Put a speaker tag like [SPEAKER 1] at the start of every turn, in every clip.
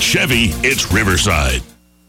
[SPEAKER 1] it's Chevy, it's Riverside.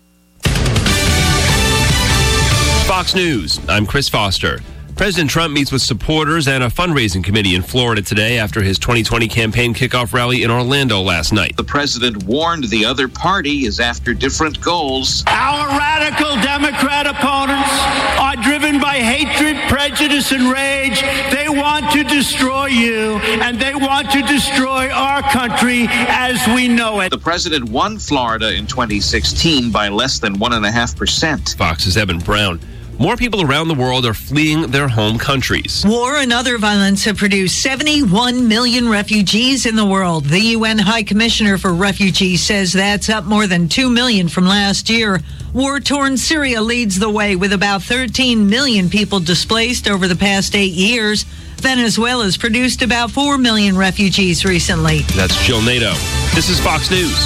[SPEAKER 2] Fox News, I'm Chris Foster. President Trump meets with supporters and a fundraising committee in Florida today after his 2020 campaign kickoff rally in Orlando last night.
[SPEAKER 3] The president warned the other party is after different goals.
[SPEAKER 4] Our radical Democrat opponents are driven by hatred, prejudice, and rage. They want to destroy you, and they want to destroy our country as we know it.
[SPEAKER 3] The president won Florida in 2016 by less than 1.5%.
[SPEAKER 2] Fox's Evan Brown. More people around the world are fleeing their home countries.
[SPEAKER 5] War and other violence have produced 71 million refugees in the world. The UN High Commissioner for Refugees says that's up more than 2 million from last year. War-torn Syria leads the way with about 13 million people displaced over the past 8 years. Venezuela's produced about 4 million refugees recently.
[SPEAKER 2] That's Jill Nato. This is Fox News.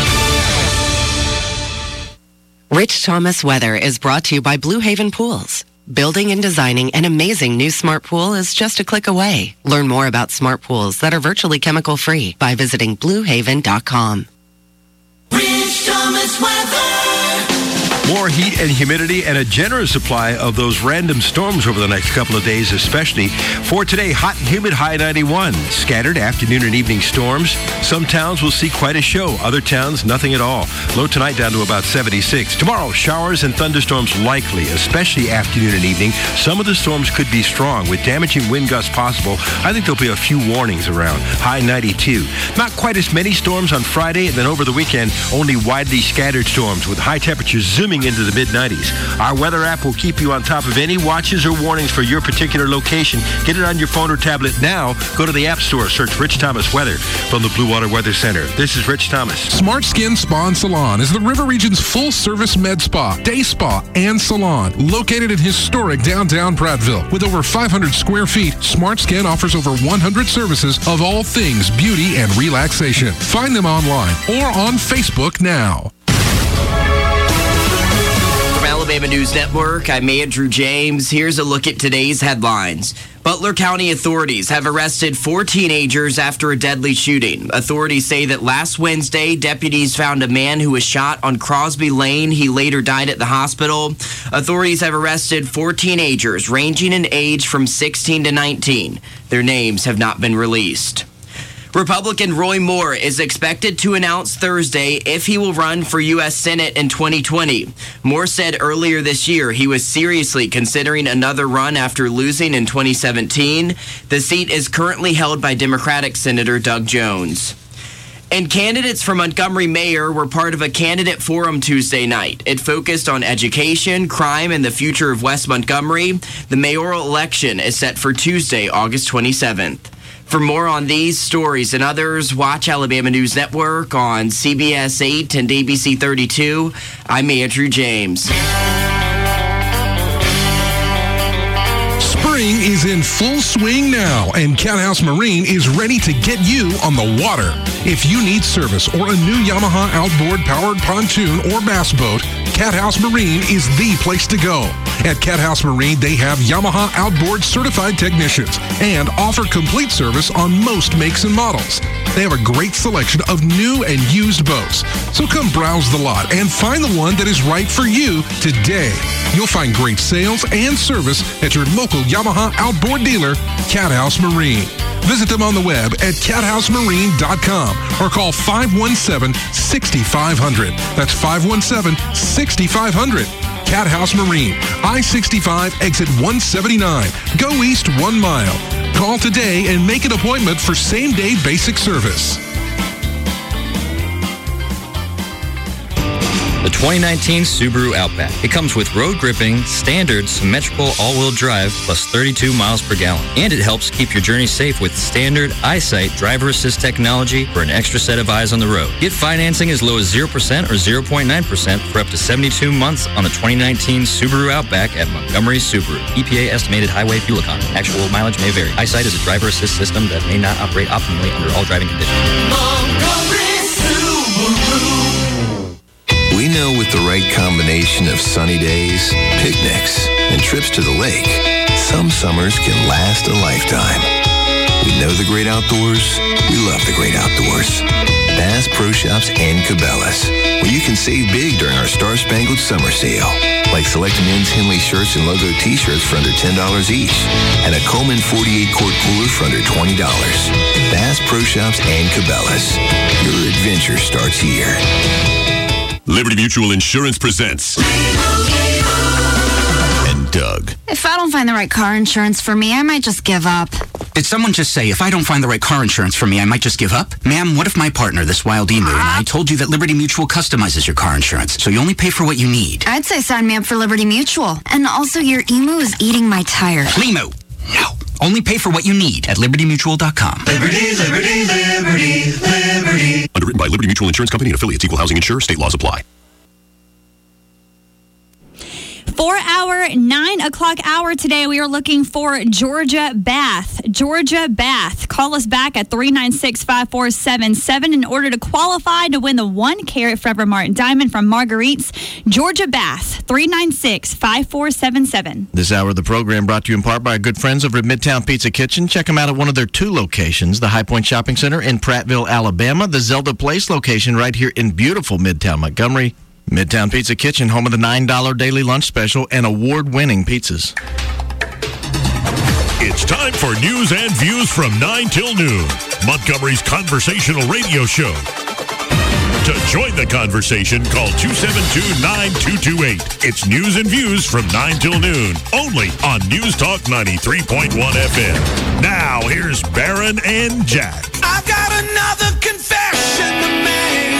[SPEAKER 6] Rich Thomas Weather is brought to you by Blue Haven Pools. Building and designing an amazing new smart pool is just a click away. Learn more about smart pools that are virtually chemical-free by visiting bluehaven.com.
[SPEAKER 7] Rich Thomas Weather.
[SPEAKER 8] More heat and humidity and a generous supply of those random storms over the next couple of days, especially. For today, hot and humid, high 91. Scattered afternoon and evening storms. Some towns will see quite a show. Other towns, nothing at all. Low tonight down to about 76. Tomorrow, showers and thunderstorms likely, especially afternoon and evening. Some of the storms could be strong with damaging wind gusts possible. I think there'll be a few warnings around. High 92. Not quite as many storms on Friday, and then over the weekend, only widely scattered storms with high temperatures zooming into the mid-90s. Our weather app will keep you on top of any watches or warnings for your particular location. Get it on your phone or tablet now. Go to the App Store. Search Rich Thomas Weather from the Blue Water Weather Center. This is Rich Thomas.
[SPEAKER 9] Smart Skin Spa and Salon is the River Region's full-service med spa, day spa, and salon. Located in historic downtown Prattville. With over 500 square feet, Smart Skin offers over 100 services of all things beauty and relaxation. Find them online or on Facebook now.
[SPEAKER 10] Alabama News Network, I'm Andrew James. Here's a look at today's headlines. Butler County authorities have arrested 4 teenagers after a deadly shooting. Authorities say that last Wednesday, deputies found a man who was shot on Crosby Lane. He later died at the hospital. Authorities have arrested 4 teenagers ranging in age from 16 to 19. Their names have not been released. Republican Roy Moore is expected to announce Thursday if he will run for U.S. Senate in 2020. Moore said earlier this year he was seriously considering another run after losing in 2017. The seat is currently held by Democratic Senator Doug Jones. And candidates for Montgomery mayor were part of a candidate forum Tuesday night. It focused on education, crime, and the future of West Montgomery. The mayoral election is set for Tuesday, August 27th. For more on these stories and others, watch Alabama News Network on CBS 8 and ABC 32. I'm Andrew James.
[SPEAKER 9] Spring is in full swing now, and Cat House Marine is ready to get you on the water. If you need service or a new Yamaha outboard powered pontoon or bass boat, Cat House Marine is the place to go. At Cat House Marine, they have Yamaha outboard certified technicians and offer complete service on most makes and models. They have a great selection of new and used boats. So come browse the lot and find the one that is right for you today. You'll find great sales and service at your local Yamaha outboard dealer, Cat House Marine. Visit them on the web at cathousemarine.com or call 517-6500. That's 517-6500. Cat House Marine, I-65, exit 179. Go east 1 mile. Call today and make an appointment for same-day basic service.
[SPEAKER 11] The 2019 Subaru Outback. It comes with road gripping, standard, symmetrical all-wheel drive, plus 32 miles per gallon. And it helps keep your journey safe with standard EyeSight driver assist technology for an extra set of eyes on the road. Get financing as low as 0% or 0.9% for up to 72 months on the 2019 Subaru Outback at Montgomery Subaru. EPA estimated highway fuel economy. Actual mileage may vary. EyeSight is a driver assist system that may not operate optimally under all driving conditions.
[SPEAKER 7] Montgomery Subaru.
[SPEAKER 12] We know with the right combination of sunny days, picnics, and trips to the lake, some summers can last a lifetime. We know the great outdoors? We love the great outdoors. Bass Pro Shops and Cabela's, where you can save big during our Star Spangled Summer Sale. Like select men's Henley shirts and logo t-shirts for under $10 each, and a Coleman 48-quart cooler for under $20. Bass Pro Shops and Cabela's. Your adventure starts here.
[SPEAKER 1] Liberty Mutual Insurance presents and Doug.
[SPEAKER 13] If I don't find the right car insurance for me, I might just give up.
[SPEAKER 14] Did someone just say, if I don't find the right car insurance for me, I might just give up? Ma'am, what if my partner, this wild emu, and I told you that Liberty Mutual customizes your car insurance, so you only pay for what you need?
[SPEAKER 13] I'd say sign me up for Liberty Mutual. And also, your emu is eating my tire.
[SPEAKER 14] Lemu. No. Only pay for what you need at libertymutual.com.
[SPEAKER 7] Liberty, liberty, liberty, liberty.
[SPEAKER 1] Underwritten by Liberty Mutual Insurance Company and affiliates. Equal housing insurer. State laws apply.
[SPEAKER 15] For our 9 o'clock hour today, we are looking for Georgia Bath. Georgia Bath. Call us back at 396-5477 in order to qualify to win the 1-carat Forever Martin diamond from Marguerite's. Georgia Bath, 396-5477.
[SPEAKER 16] This hour of the program brought to you in part by our good friends over at Midtown Pizza Kitchen. Check them out at one of their 2 locations, the High Point Shopping Center in Prattville, Alabama, the Zelda Place location right here in beautiful Midtown Montgomery. Midtown Pizza Kitchen, home of the $9 daily lunch special and award-winning pizzas.
[SPEAKER 1] It's time for news and views from 9 till noon. Montgomery's conversational radio show. To join the conversation, call 272-9228. It's news and views from 9 till noon, only on News Talk 93.1 FM. Now, here's Barron and Jack.
[SPEAKER 7] I've got another confession to make.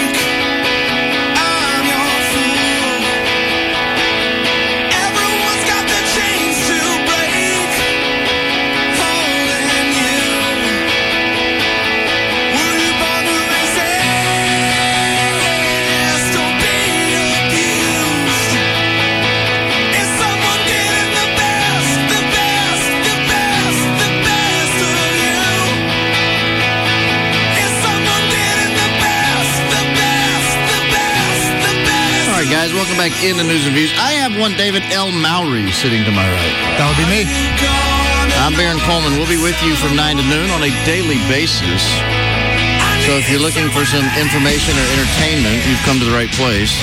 [SPEAKER 16] Guys, welcome back into News and Views. I have one David L. Mowry sitting to my right.
[SPEAKER 17] That would be me.
[SPEAKER 16] I'm Barron Coleman. We'll be with you from 9 to noon on a daily basis. So if you're looking for some information or entertainment, you've come to the right place.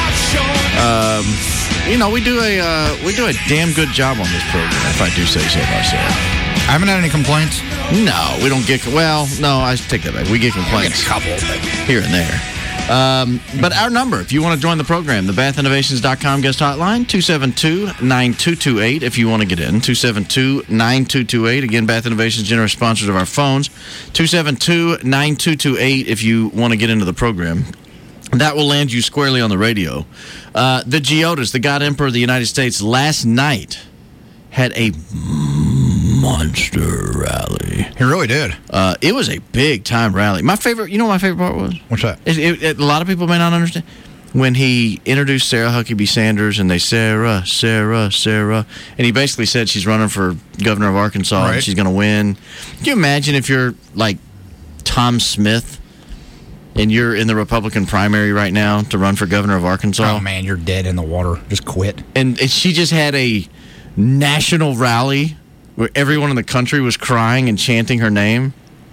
[SPEAKER 16] We do a damn good job on this program, if I do say so myself.
[SPEAKER 17] I haven't had any complaints.
[SPEAKER 16] No, we don't get. Well, no, I take that back. We get complaints.
[SPEAKER 17] A couple
[SPEAKER 16] here and there. But our number, if you want to join the program, the bathinnovations.com guest hotline, 272-9228 if you want to get in, 272-9228. Again, Bath Innovations, generous sponsors of our phones, 272-9228 if you want to get into the program. That will land you squarely on the radio. The Geodas, the God Emperor of the United States, last night had a monster rally.
[SPEAKER 17] He really did.
[SPEAKER 16] It was a big-time rally. My favorite, you know what my favorite part was?
[SPEAKER 17] What's that?
[SPEAKER 16] A lot of people may not understand. When he introduced Sarah Huckabee Sanders, and they, Sarah, and he basically said she's running for governor of Arkansas,
[SPEAKER 17] right,
[SPEAKER 16] and she's going to win. Can you imagine if you're like Tom Smith, and you're in the Republican primary right now to run for governor of Arkansas?
[SPEAKER 17] Oh, man, you're dead in the water. Just quit.
[SPEAKER 16] And she just had a national rally where everyone in the country was crying and chanting her name.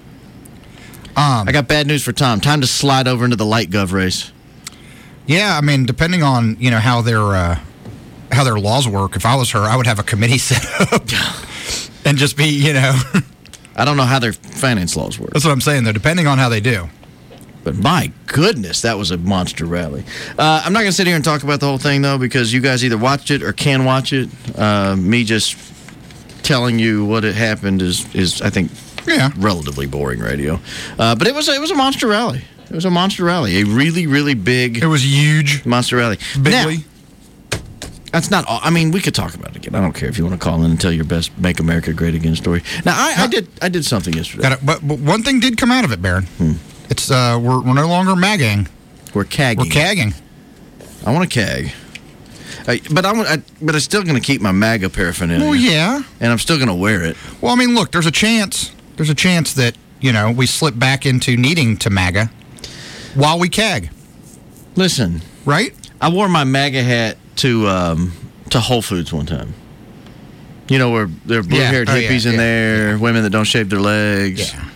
[SPEAKER 16] I got bad news for Tom. Time to slide over into the light gov race.
[SPEAKER 17] Yeah, I mean, depending on how their laws work, if I was her, I would have a committee set up and just be
[SPEAKER 16] I don't know how their finance laws work.
[SPEAKER 17] That's what I'm saying, though. Depending on how they do.
[SPEAKER 16] But my goodness, that was a monster rally. I'm not going to sit here and talk about the whole thing, though, because you guys either watched it or can watch it. Me just telling you what had happened is I think, relatively boring radio. But it was a monster rally. It was a monster rally. A really, really big.
[SPEAKER 17] It was huge.
[SPEAKER 16] Monster rally.
[SPEAKER 17] Bigly.
[SPEAKER 16] Now, that's not all. I mean, we could talk about it again. I don't care if you want to call in and tell your best Make America Great Again story. Now, I did something yesterday.
[SPEAKER 17] But one thing did come out of it, Barron. It's we're no longer magging.
[SPEAKER 16] We're cagging.
[SPEAKER 17] We're cagging.
[SPEAKER 16] I want to cag. But I'm still going to keep my MAGA paraphernalia.
[SPEAKER 17] Well, yeah.
[SPEAKER 16] And I'm still going to wear it.
[SPEAKER 17] Well, I mean, look, there's a chance that, we slip back into needing to MAGA while we cag.
[SPEAKER 16] Listen.
[SPEAKER 17] Right?
[SPEAKER 16] I wore my MAGA hat to Whole Foods one time. Where there are blue-haired hippies in there, women that don't shave their legs.
[SPEAKER 17] Yeah.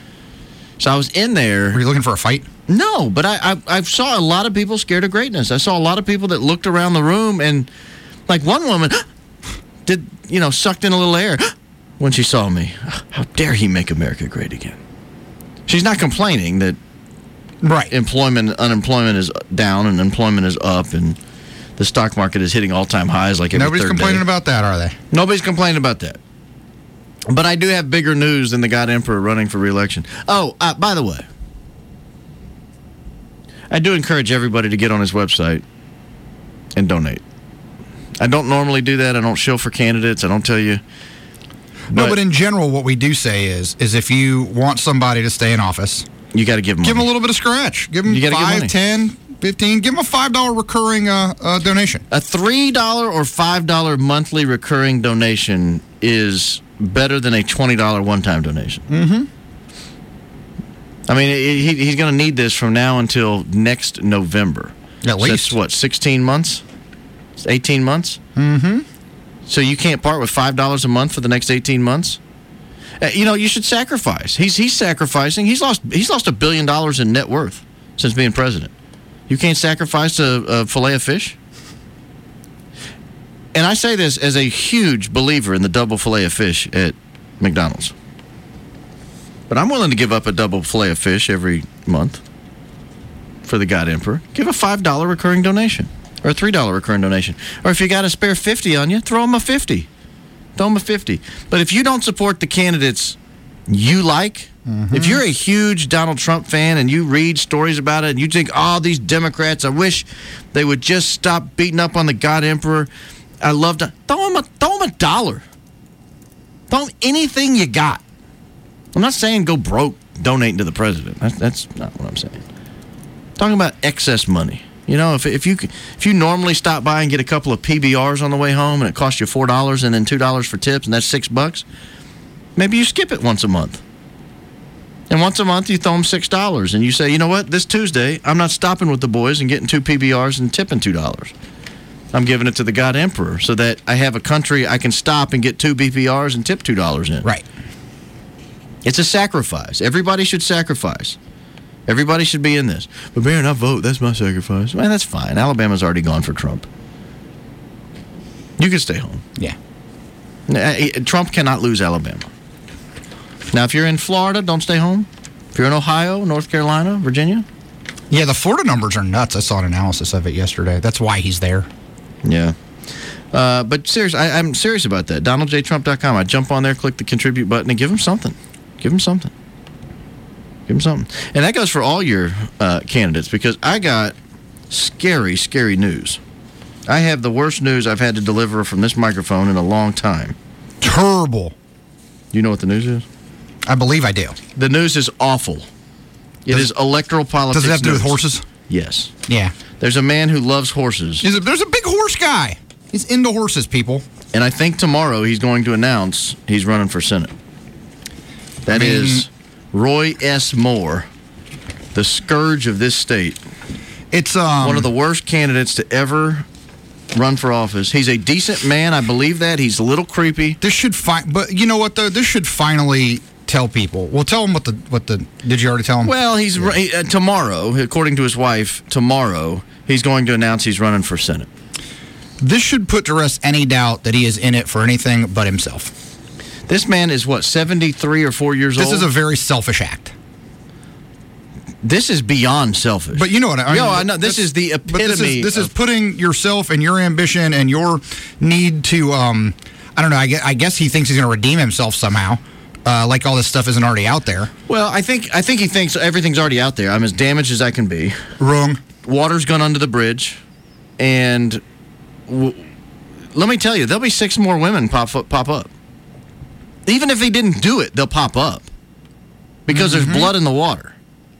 [SPEAKER 16] So I was in there.
[SPEAKER 17] Were you looking for a fight?
[SPEAKER 16] No, but I saw a lot of people scared of greatness. I saw a lot of people that looked around the room and, like one woman sucked in a little air when she saw me. How dare he make America great again? She's not complaining that unemployment is down and employment is up and the stock market is hitting all-time highs like every
[SPEAKER 17] Nobody's
[SPEAKER 16] third
[SPEAKER 17] complaining
[SPEAKER 16] day.
[SPEAKER 17] about that, are they?
[SPEAKER 16] Nobody's complaining about that. But I do have bigger news than the God Emperor running for re-election. Oh, by the way, I do encourage everybody to get on his website and donate. I don't normally do that. I don't shill for candidates. I don't tell you.
[SPEAKER 17] But in general, what we do say is if you want somebody to stay in office,
[SPEAKER 16] you got to give them
[SPEAKER 17] a little bit of scratch. Give them $5, $10, $15. Give them a $5 recurring donation.
[SPEAKER 16] A $3 or $5 monthly recurring donation is better than a $20 one-time donation.
[SPEAKER 17] Mm-hmm.
[SPEAKER 16] I mean, he's going to need this from now until next November.
[SPEAKER 17] At least.
[SPEAKER 16] That's what, 16 months? 18 months?
[SPEAKER 17] Mm-hmm.
[SPEAKER 16] So you can't part with $5 a month for the next 18 months? You should sacrifice. He's sacrificing. He's lost $1 billion in net worth since being president. You can't sacrifice a fillet of fish? And I say this as a huge believer in the double fillet of fish at McDonald's. But I'm willing to give up a double fillet of fish every month for the God Emperor. Give a $5 recurring donation or a $3 recurring donation. Or if you got a spare 50 on you, throw them a 50. Throw them a 50. But if you don't support the candidates you like, if you're a huge Donald Trump fan and you read stories about it and you think, these Democrats, I wish they would just stop beating up on the God Emperor. I love to throw them a dollar. Throw them anything you got. I'm not saying go broke donating to the president. That's not what I'm saying. I'm talking about excess money. If you normally stop by and get a couple of PBRs on the way home and it costs you $4 and then $2 for tips and that's $6, maybe you skip it once a month. And once a month you throw them $6 and you say, you know what, this Tuesday I'm not stopping with the boys and getting 2 PBRs and tipping $2. I'm giving it to the God Emperor so that I have a country I can stop and get 2 BPRs and tip $2 in.
[SPEAKER 17] Right.
[SPEAKER 16] It's a sacrifice. Everybody should sacrifice. Everybody should be in this. But Barron, I vote. That's my sacrifice. Man, that's fine. Alabama's already gone for Trump. You can stay home.
[SPEAKER 17] Yeah.
[SPEAKER 16] Trump cannot lose Alabama. Now, if you're in Florida, don't stay home. If you're in Ohio, North Carolina, Virginia.
[SPEAKER 17] Yeah, the Florida numbers are nuts. I saw an analysis of it yesterday. That's why he's there.
[SPEAKER 16] Yeah. But seriously, I'm serious about that. DonaldJTrump.com. I jump on there, click the contribute button, and give him something. Give him something. Give him something. And that goes for all your candidates because I got scary, scary news. I have the worst news I've had to deliver from this microphone in a long time.
[SPEAKER 17] Terrible.
[SPEAKER 16] You know what the news is?
[SPEAKER 17] I believe I do.
[SPEAKER 16] The news is awful. It is electoral politics.
[SPEAKER 17] Does it have to do with
[SPEAKER 16] news.
[SPEAKER 17] horses?
[SPEAKER 16] Yes.
[SPEAKER 17] Yeah.
[SPEAKER 16] There's a man who loves horses.
[SPEAKER 17] There's a big horse guy. He's into horses, people.
[SPEAKER 16] And I think tomorrow he's going to announce he's running for Senate. That is Roy S. Moore, the scourge of this state.
[SPEAKER 17] It's
[SPEAKER 16] one of the worst candidates to ever run for office. He's a decent man. I believe that. He's a little creepy.
[SPEAKER 17] This should but you know what though? This should finally tell people. Well, tell them what the. Did you already tell them?
[SPEAKER 16] Well, he's tomorrow, according to his wife. Tomorrow, he's going to announce he's running for Senate.
[SPEAKER 17] This should put to rest any doubt that he is in it for anything but himself.
[SPEAKER 16] This man is, 73 or 4 years old?
[SPEAKER 17] This is a very selfish act.
[SPEAKER 16] This is beyond selfish.
[SPEAKER 17] But you know what I mean?
[SPEAKER 16] I know. This is the epitome.
[SPEAKER 17] This is putting yourself and your ambition and your need to, I don't know, I guess he thinks he's going to redeem himself somehow. Like all this stuff isn't already out there.
[SPEAKER 16] Well, I think he thinks everything's already out there. I'm as damaged as I can be.
[SPEAKER 17] Wrong.
[SPEAKER 16] Water's gone under the bridge. And let me tell you, there'll be 6 more women pop up. Even if he didn't do it, they'll pop up. Because there's blood in the water.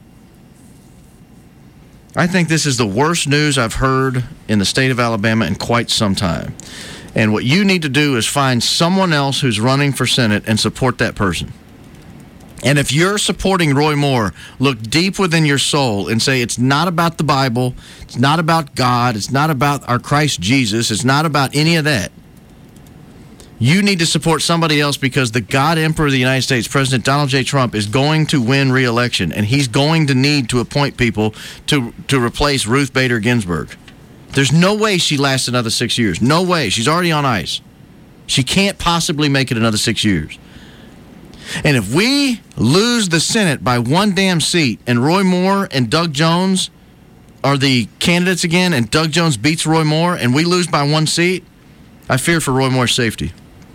[SPEAKER 16] I think this is the worst news I've heard in the state of Alabama in quite some time. And what you need to do is find someone else who's running for Senate and support that person. And if you're supporting Roy Moore, look deep within your soul and say it's not about the Bible, it's not about God, it's not about our Christ Jesus, it's not about any of that. You need to support somebody else because the God Emperor of the United States, President Donald J. Trump, is going to win re-election, and he's going to need to appoint people to replace Ruth Bader Ginsburg. There's no way she lasts another 6 years. No way. She's already on ice. She can't possibly make it another 6 years. And if we lose the Senate by one damn seat and Roy Moore and Doug Jones are the candidates again and Doug Jones beats Roy Moore and we lose by one seat, I fear for Roy Moore's safety.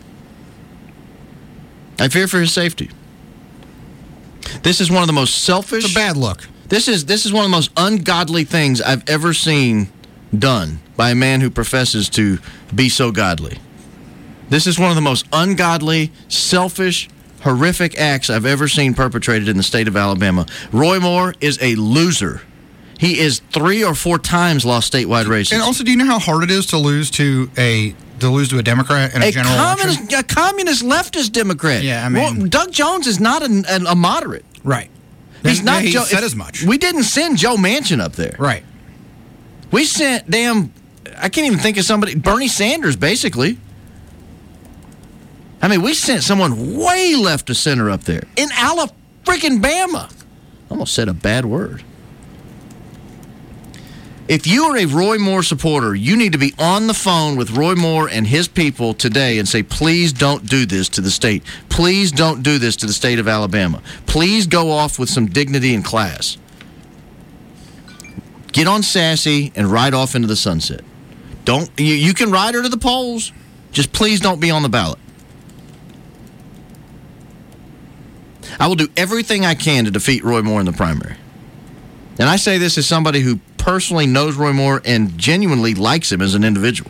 [SPEAKER 16] I fear for his safety. This is one of the most selfish...
[SPEAKER 17] It's a bad look.
[SPEAKER 16] This is one of the most ungodly things I've ever seen done by a man who professes to be so godly. This is one of the most ungodly, selfish, horrific acts I've ever seen perpetrated in the state of Alabama. Roy Moore is a loser. He is 3 or 4 times lost statewide races.
[SPEAKER 17] And also, do you know how hard it is to lose to a Democrat in a general election?
[SPEAKER 16] A communist leftist Democrat.
[SPEAKER 17] Yeah, I mean...
[SPEAKER 16] Well, Doug Jones is not a moderate.
[SPEAKER 17] Right.
[SPEAKER 16] He's not.
[SPEAKER 17] He said as much.
[SPEAKER 16] We didn't send Joe Manchin up there.
[SPEAKER 17] Right.
[SPEAKER 16] We sent I can't even think of somebody, Bernie Sanders, basically. I mean, we sent someone way left of center up there. In Alabama. Almost said a bad word. If you are a Roy Moore supporter, you need to be on the phone with Roy Moore and his people today and say, please don't do this to the state. Please don't do this to the state of Alabama. Please go off with some dignity and class. Get on Sassy and ride off into the sunset. You can ride her to the polls. Just please don't be on the ballot. I will do everything I can to defeat Roy Moore in the primary. And I say this as somebody who personally knows Roy Moore and genuinely likes him as an individual.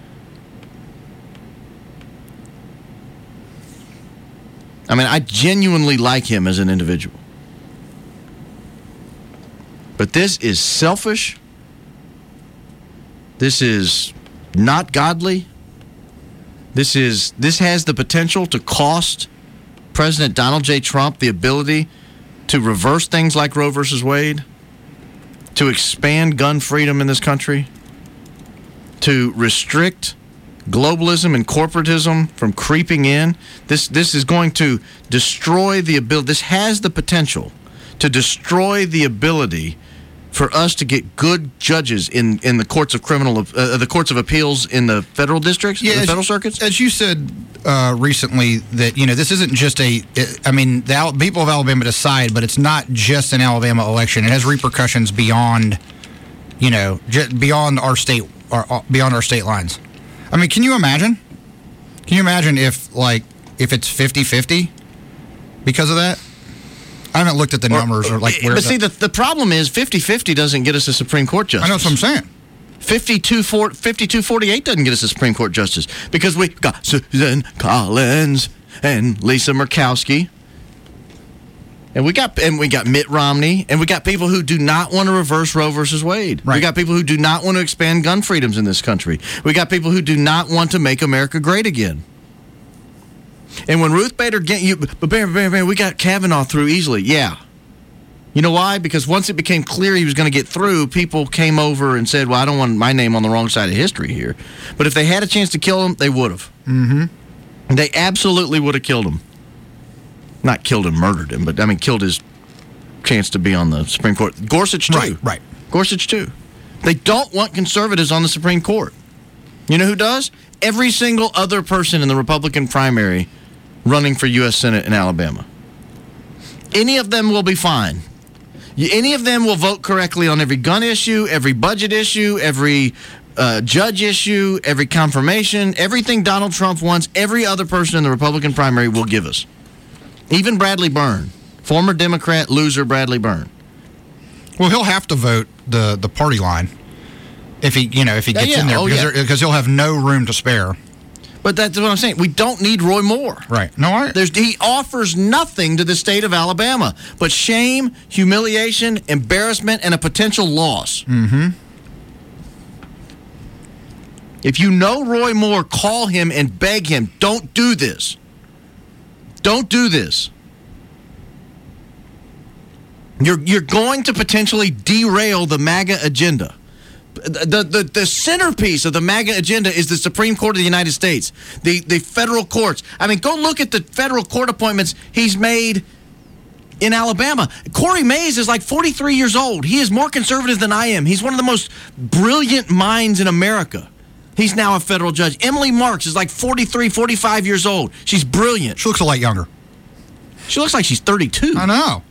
[SPEAKER 16] I mean, I genuinely like him as an individual. But this is selfish. This is not godly. This has the potential to cost President Donald J. Trump the ability to reverse things like Roe versus Wade, to expand gun freedom in this country, to restrict globalism and corporatism from creeping in. This is going to destroy the ability. This has the potential to destroy the ability for us to get good judges in the courts of the courts of appeals in the federal districts, the federal circuits.
[SPEAKER 17] As you said recently, that this isn't just the people of Alabama decide, but it's not just an Alabama election. It has repercussions beyond, beyond our state lines. I mean, can you imagine? Can you imagine if it's 50-50 because of that? I haven't looked at the numbers where.
[SPEAKER 16] But see, the problem is 50-50 doesn't get us a Supreme Court justice.
[SPEAKER 17] I know what I'm saying.
[SPEAKER 16] 52-48 doesn't get us a Supreme Court justice because we got Susan Collins and Lisa Murkowski, and we got Mitt Romney, and we got people who do not want to reverse Roe versus Wade. Right. We got people who do not want to expand gun freedoms in this country. We got people who do not want to make America great again. And when Ruth Bader we got Kavanaugh through easily. Yeah. You know why? Because once it became clear he was going to get through, people came over and said, well, I don't want my name on the wrong side of history here. But if they had a chance to kill him, they would have. Mm-hmm. They absolutely would have killed him. Not killed him, murdered him, but killed his chance to be on the Supreme Court. Gorsuch, too.
[SPEAKER 17] Right.
[SPEAKER 16] Gorsuch, too. They don't want conservatives on the Supreme Court. You know who does? Every single other person in the Republican primary running for U.S. Senate in Alabama. Any of them will be fine. Any of them will vote correctly on every gun issue, every budget issue, every judge issue, every confirmation, everything Donald Trump wants, every other person in the Republican primary will give us. Even Bradley Byrne, former Democrat loser Bradley Byrne.
[SPEAKER 17] Well, he'll have to vote the party line if he gets in there because he'll have no room to spare.
[SPEAKER 16] But that's what I'm saying. We don't need Roy Moore.
[SPEAKER 17] Right. No,
[SPEAKER 16] he offers nothing to the state of Alabama but shame, humiliation, embarrassment, and a potential loss.
[SPEAKER 17] Mm-hmm.
[SPEAKER 16] If you know Roy Moore, call him and beg him, don't do this. Don't do this. You're going to potentially derail the MAGA agenda. The centerpiece of the MAGA agenda is the Supreme Court of the United States, the federal courts. I mean, go look at the federal court appointments he's made in Alabama. Corey Mays is like 43 years old. He is more conservative than I am. He's one of the most brilliant minds in America. He's now a federal judge. Emily Marks is like 43, 45 years old. She's brilliant.
[SPEAKER 17] She looks a lot younger.
[SPEAKER 16] She looks like she's 32.
[SPEAKER 17] I know.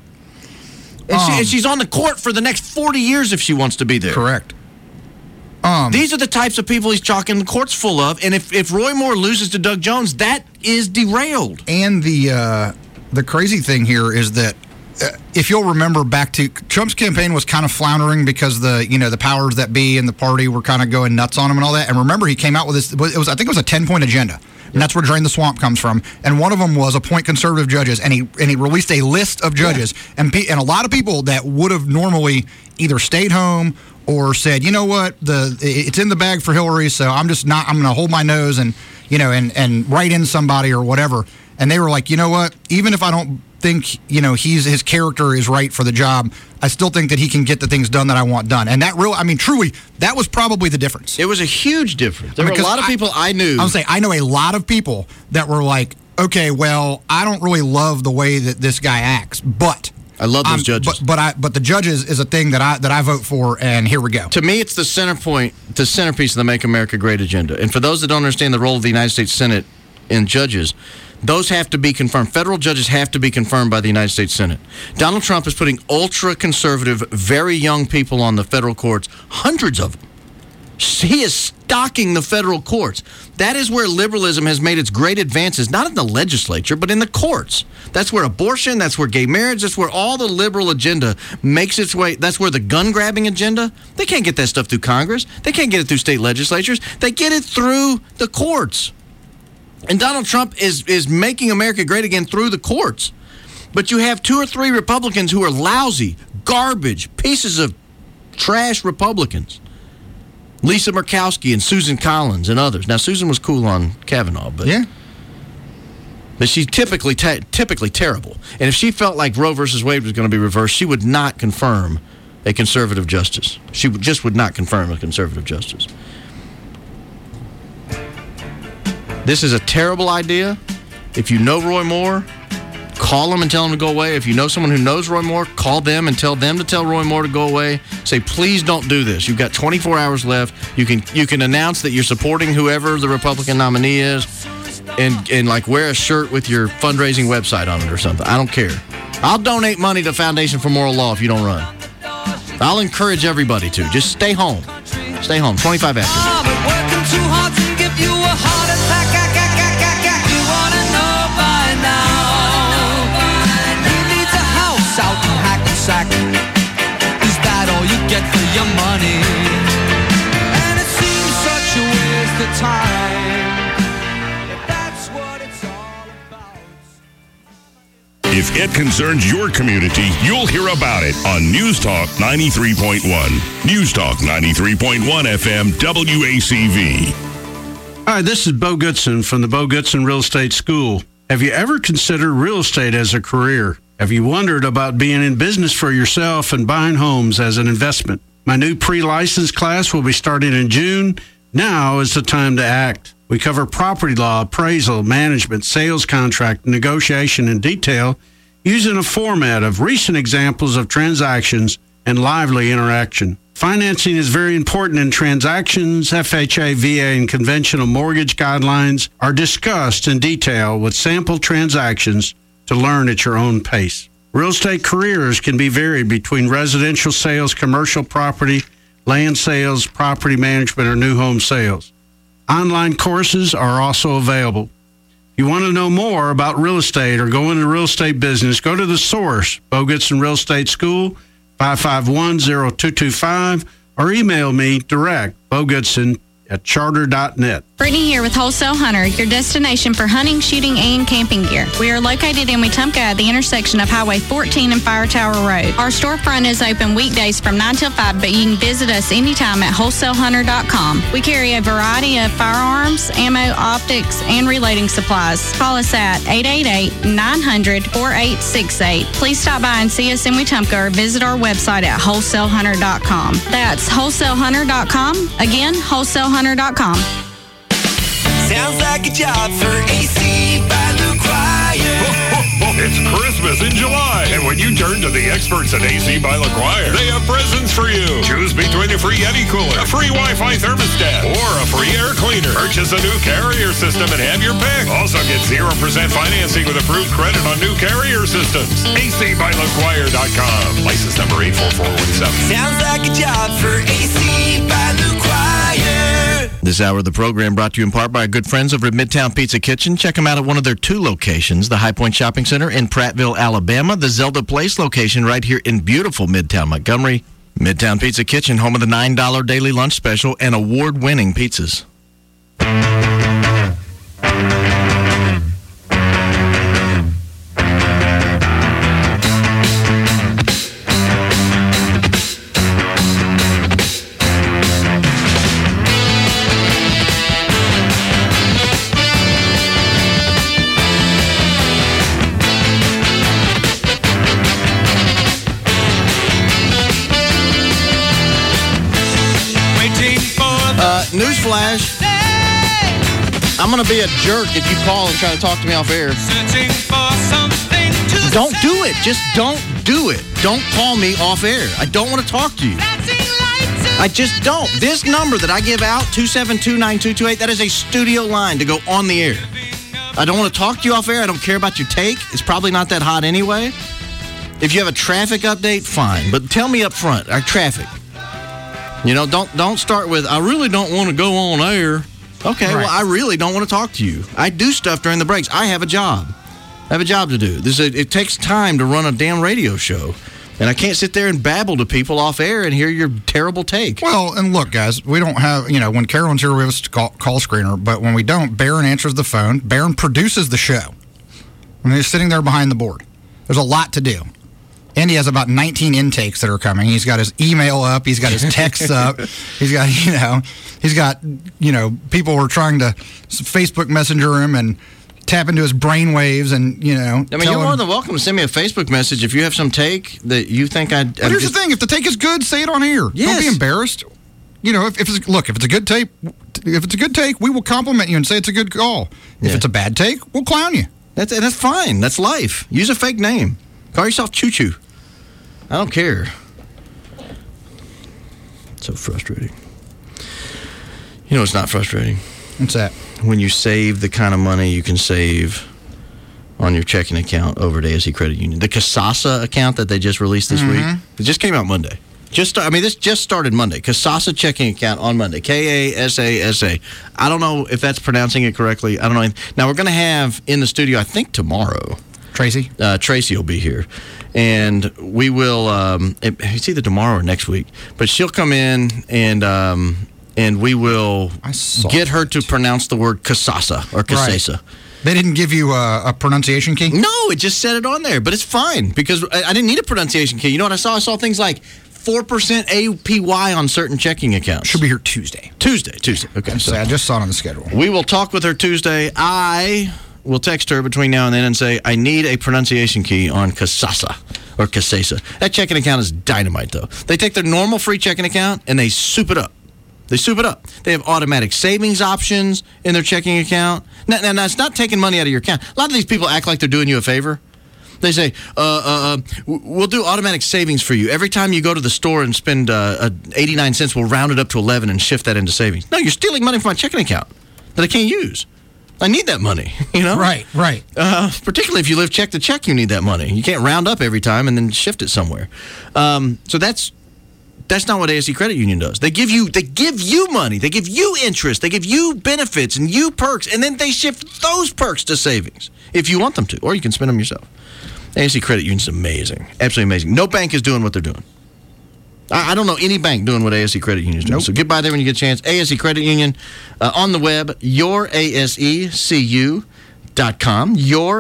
[SPEAKER 16] And she's on the court for the next 40 years if she wants to be there.
[SPEAKER 17] Correct.
[SPEAKER 16] These are the types of people he's chalking the courts full of. And if Roy Moore loses to Doug Jones, that is derailed.
[SPEAKER 17] And the crazy thing here is that if you'll remember back to Trump's campaign was kind of floundering because the powers that be in the party were kind of going nuts on him and all that. And remember, he came out with this. I think it was a 10-point agenda. And that's where Drain the Swamp comes from. And one of them was appoint conservative judges. And he released a list of judges. Yeah. And a lot of people that would have normally either stayed home or said, you know what, it's in the bag for Hillary, so I'm going to hold my nose and write in somebody or whatever. And they were like, you know what, even if I don't think, his character is right for the job, I still think that he can get the things done that I want done. And that truly, that was probably the difference.
[SPEAKER 16] It was a huge difference. There were a lot of people I knew.
[SPEAKER 17] I would say I know a lot of people that were like, okay, well, I don't really love the way that this guy acts, but
[SPEAKER 16] I love those judges.
[SPEAKER 17] But the judges is a thing that I vote for, and here we go.
[SPEAKER 16] To me, it's the centerpiece of the Make America Great agenda. And for those that don't understand the role of the United States Senate in judges, those have to be confirmed. Federal judges have to be confirmed by the United States Senate. Donald Trump is putting ultra-conservative, very young people on the federal courts, hundreds of them. He is stocking the federal courts. That is where liberalism has made its great advances, not in the legislature, but in the courts. That's where abortion, that's where gay marriage, that's where all the liberal agenda makes its way. That's where the gun-grabbing agenda, they can't get that stuff through Congress. They can't get it through state legislatures. They get it through the courts. And Donald Trump is making America great again through the courts. But you have 2 or 3 Republicans who are lousy, garbage, pieces of trash Republicans. Lisa Murkowski and Susan Collins and others. Now, Susan was cool on Kavanaugh, but she's typically terrible. And if she felt like Roe versus Wade was going to be reversed, she would not confirm a conservative justice. She would not confirm a conservative justice. This is a terrible idea. If you know Roy Moore, call him and tell him to go away. If you know someone who knows Roy Moore, call them and tell them to tell Roy Moore to go away. Say, please don't do this. You've got 24 hours left. You can announce that you're supporting whoever the Republican nominee is and like wear a shirt with your fundraising website on it or something. I don't care. I'll donate money to Foundation for Moral Law if you don't run. I'll encourage everybody to. Just stay home. Stay home. 25 after.
[SPEAKER 7] Working too hard to give you a heart attack. You wanna know by now. He needs a house out in Hackensack. Is that all you get for your money? And it seems such a waste of time. If that's what it's all about.
[SPEAKER 1] If it concerns your community, you'll hear about it on News Talk 93.1. News Talk 93.1 FM WACV.
[SPEAKER 18] Hi, this is Bo Goodson from the Bo Goodson Real Estate School. Have you ever considered real estate as a career? Have you wondered about being in business for yourself and buying homes as an investment? My new pre-license class will be starting in June. Now is the time to act. We cover property law, appraisal, management, sales contract, negotiation in detail using a format of recent examples of transactions and lively interaction. Financing is very important in transactions. FHA, VA, and conventional mortgage guidelines are discussed in detail with sample transactions to learn at your own pace. Real estate careers can be varied between residential sales, commercial property, land sales, property management, or new home sales. Online courses are also available. If you want to know more about real estate or go into the real estate business, go to The Source, Bo Goodson Real Estate School, 551-0225, or email me direct, bogoodson@charter.net.
[SPEAKER 19] Brittany here with Wholesale Hunter, your destination for hunting, shooting, and camping gear. We are located in Wetumpka at the intersection of Highway 14 and Fire Tower Road. Our storefront is open weekdays from 9 till 5, but you can visit us anytime at wholesalehunter.com. We carry a variety of firearms, ammo, optics, and reloading supplies. Call us at 888-900-4868. Please stop by and see us in Wetumpka or visit our website at wholesalehunter.com. That's wholesalehunter.com. Again, wholesalehunter.com.
[SPEAKER 7] Sounds like a job for AC by LaCroix.
[SPEAKER 20] It's Christmas in July, and when you turn to the experts at AC by LaCroix, they have presents for you. Choose between a free Yeti cooler, a free Wi-Fi thermostat, or a free air cleaner. Purchase a new carrier system and have your pick. Also get 0% financing with approved credit on new carrier systems. ACByLaCroix.com. License number 84417.
[SPEAKER 7] Sounds like a job for AC by LaCroix.
[SPEAKER 16] This hour of the program brought to you in part by our good friends over at Midtown Pizza Kitchen. Check them out at one of their 2 locations, the High Point Shopping Center in Prattville, Alabama, the Zelda Place location right here in beautiful Midtown Montgomery. Midtown Pizza Kitchen, home of the $9 daily lunch special and award-winning pizzas. Newsflash. I'm going to be a jerk if you call and try to talk to me off air. Don't do it. Just don't do it. Don't call me off air. I don't want to talk to you. I just don't. This number that I give out, 272-9228, that is a studio line to go on the air. I don't want to talk to you off air. I don't care about your take. It's probably not that hot anyway. If you have a traffic update, fine. But tell me up front, our traffic. You know, don't start with, I really don't want to go on air. Okay, right. Well, I really don't want to talk to you. I do stuff during the breaks. I have a job. I have a job to do. It takes time to run a damn radio show. And I can't sit there and babble to people off air and hear your terrible take.
[SPEAKER 17] Well, and look, guys, we don't have, when Carolyn's here, we have a call screener. But when we don't, Barron answers the phone. Barron produces the show. And he's sitting there behind the board. There's a lot to do. Andy has about 19 intakes that are coming. He's got his email up. He's got his texts up. He's got, people who are trying to Facebook Messenger him and tap into his brainwaves and,
[SPEAKER 16] I mean, you're more than welcome to send me a Facebook message if you have some take that you think I'd...
[SPEAKER 17] But here's the thing. If the take is good, say it on here.
[SPEAKER 16] Yes.
[SPEAKER 17] Don't be embarrassed. If it's a good take, we will compliment you and say it's a good call. If it's a bad take, we'll clown you.
[SPEAKER 16] That's fine. That's life. Use a fake name. Call yourself Choo Choo. I don't care. It's so frustrating. You know what's not frustrating?
[SPEAKER 17] What's that?
[SPEAKER 16] When you save the kind of money you can save on your checking account over at ASC Credit Union. The Kasasa account that they just released this week, it just came out Monday. This just started Monday. Kasasa checking account on Monday. Kasasa. I don't know if that's pronouncing it correctly. I don't know. Now, we're going to have in the studio, I think tomorrow,
[SPEAKER 17] Tracy?
[SPEAKER 16] Tracy will be here. And we will, it's either tomorrow or next week, but she'll come in and we will get her to pronounce the word Kasasa or Kasasa.
[SPEAKER 17] Right. They didn't give you a pronunciation key?
[SPEAKER 16] No, it just said it on there, but it's fine because I didn't need a pronunciation key. You know what I saw? I saw things like 4% APY on certain checking accounts.
[SPEAKER 17] She'll be here Tuesday.
[SPEAKER 16] Tuesday. Okay.
[SPEAKER 17] So I just saw it on the schedule.
[SPEAKER 16] We will talk with her Tuesday. I will text her between now and then and say, I need a pronunciation key on Kasasa or Kasasa. That checking account is dynamite, though. They take their normal free checking account and they soup it up. They have automatic savings options in their checking account. Now, it's not taking money out of your account. A lot of these people act like they're doing you a favor. They say, we'll do automatic savings for you. Every time you go to the store and spend 89 cents, we'll round it up to 11 and shift that into savings. No, you're stealing money from my checking account that I can't use. I need that money,
[SPEAKER 17] Right.
[SPEAKER 16] Particularly if you live check to check, you need that money. You can't round up every time and then shift it somewhere. So that's not what ASC Credit Union does. They give you money. They give you interest. They give you benefits and you perks, and then they shift those perks to savings if you want them to, or you can spend them yourself. ASC Credit Union is amazing. Absolutely amazing. No bank is doing what they're doing. I don't know any bank doing what ASE Credit Union is doing. So get by there when you get a chance. ASE Credit Union on the web, yourasecu.com.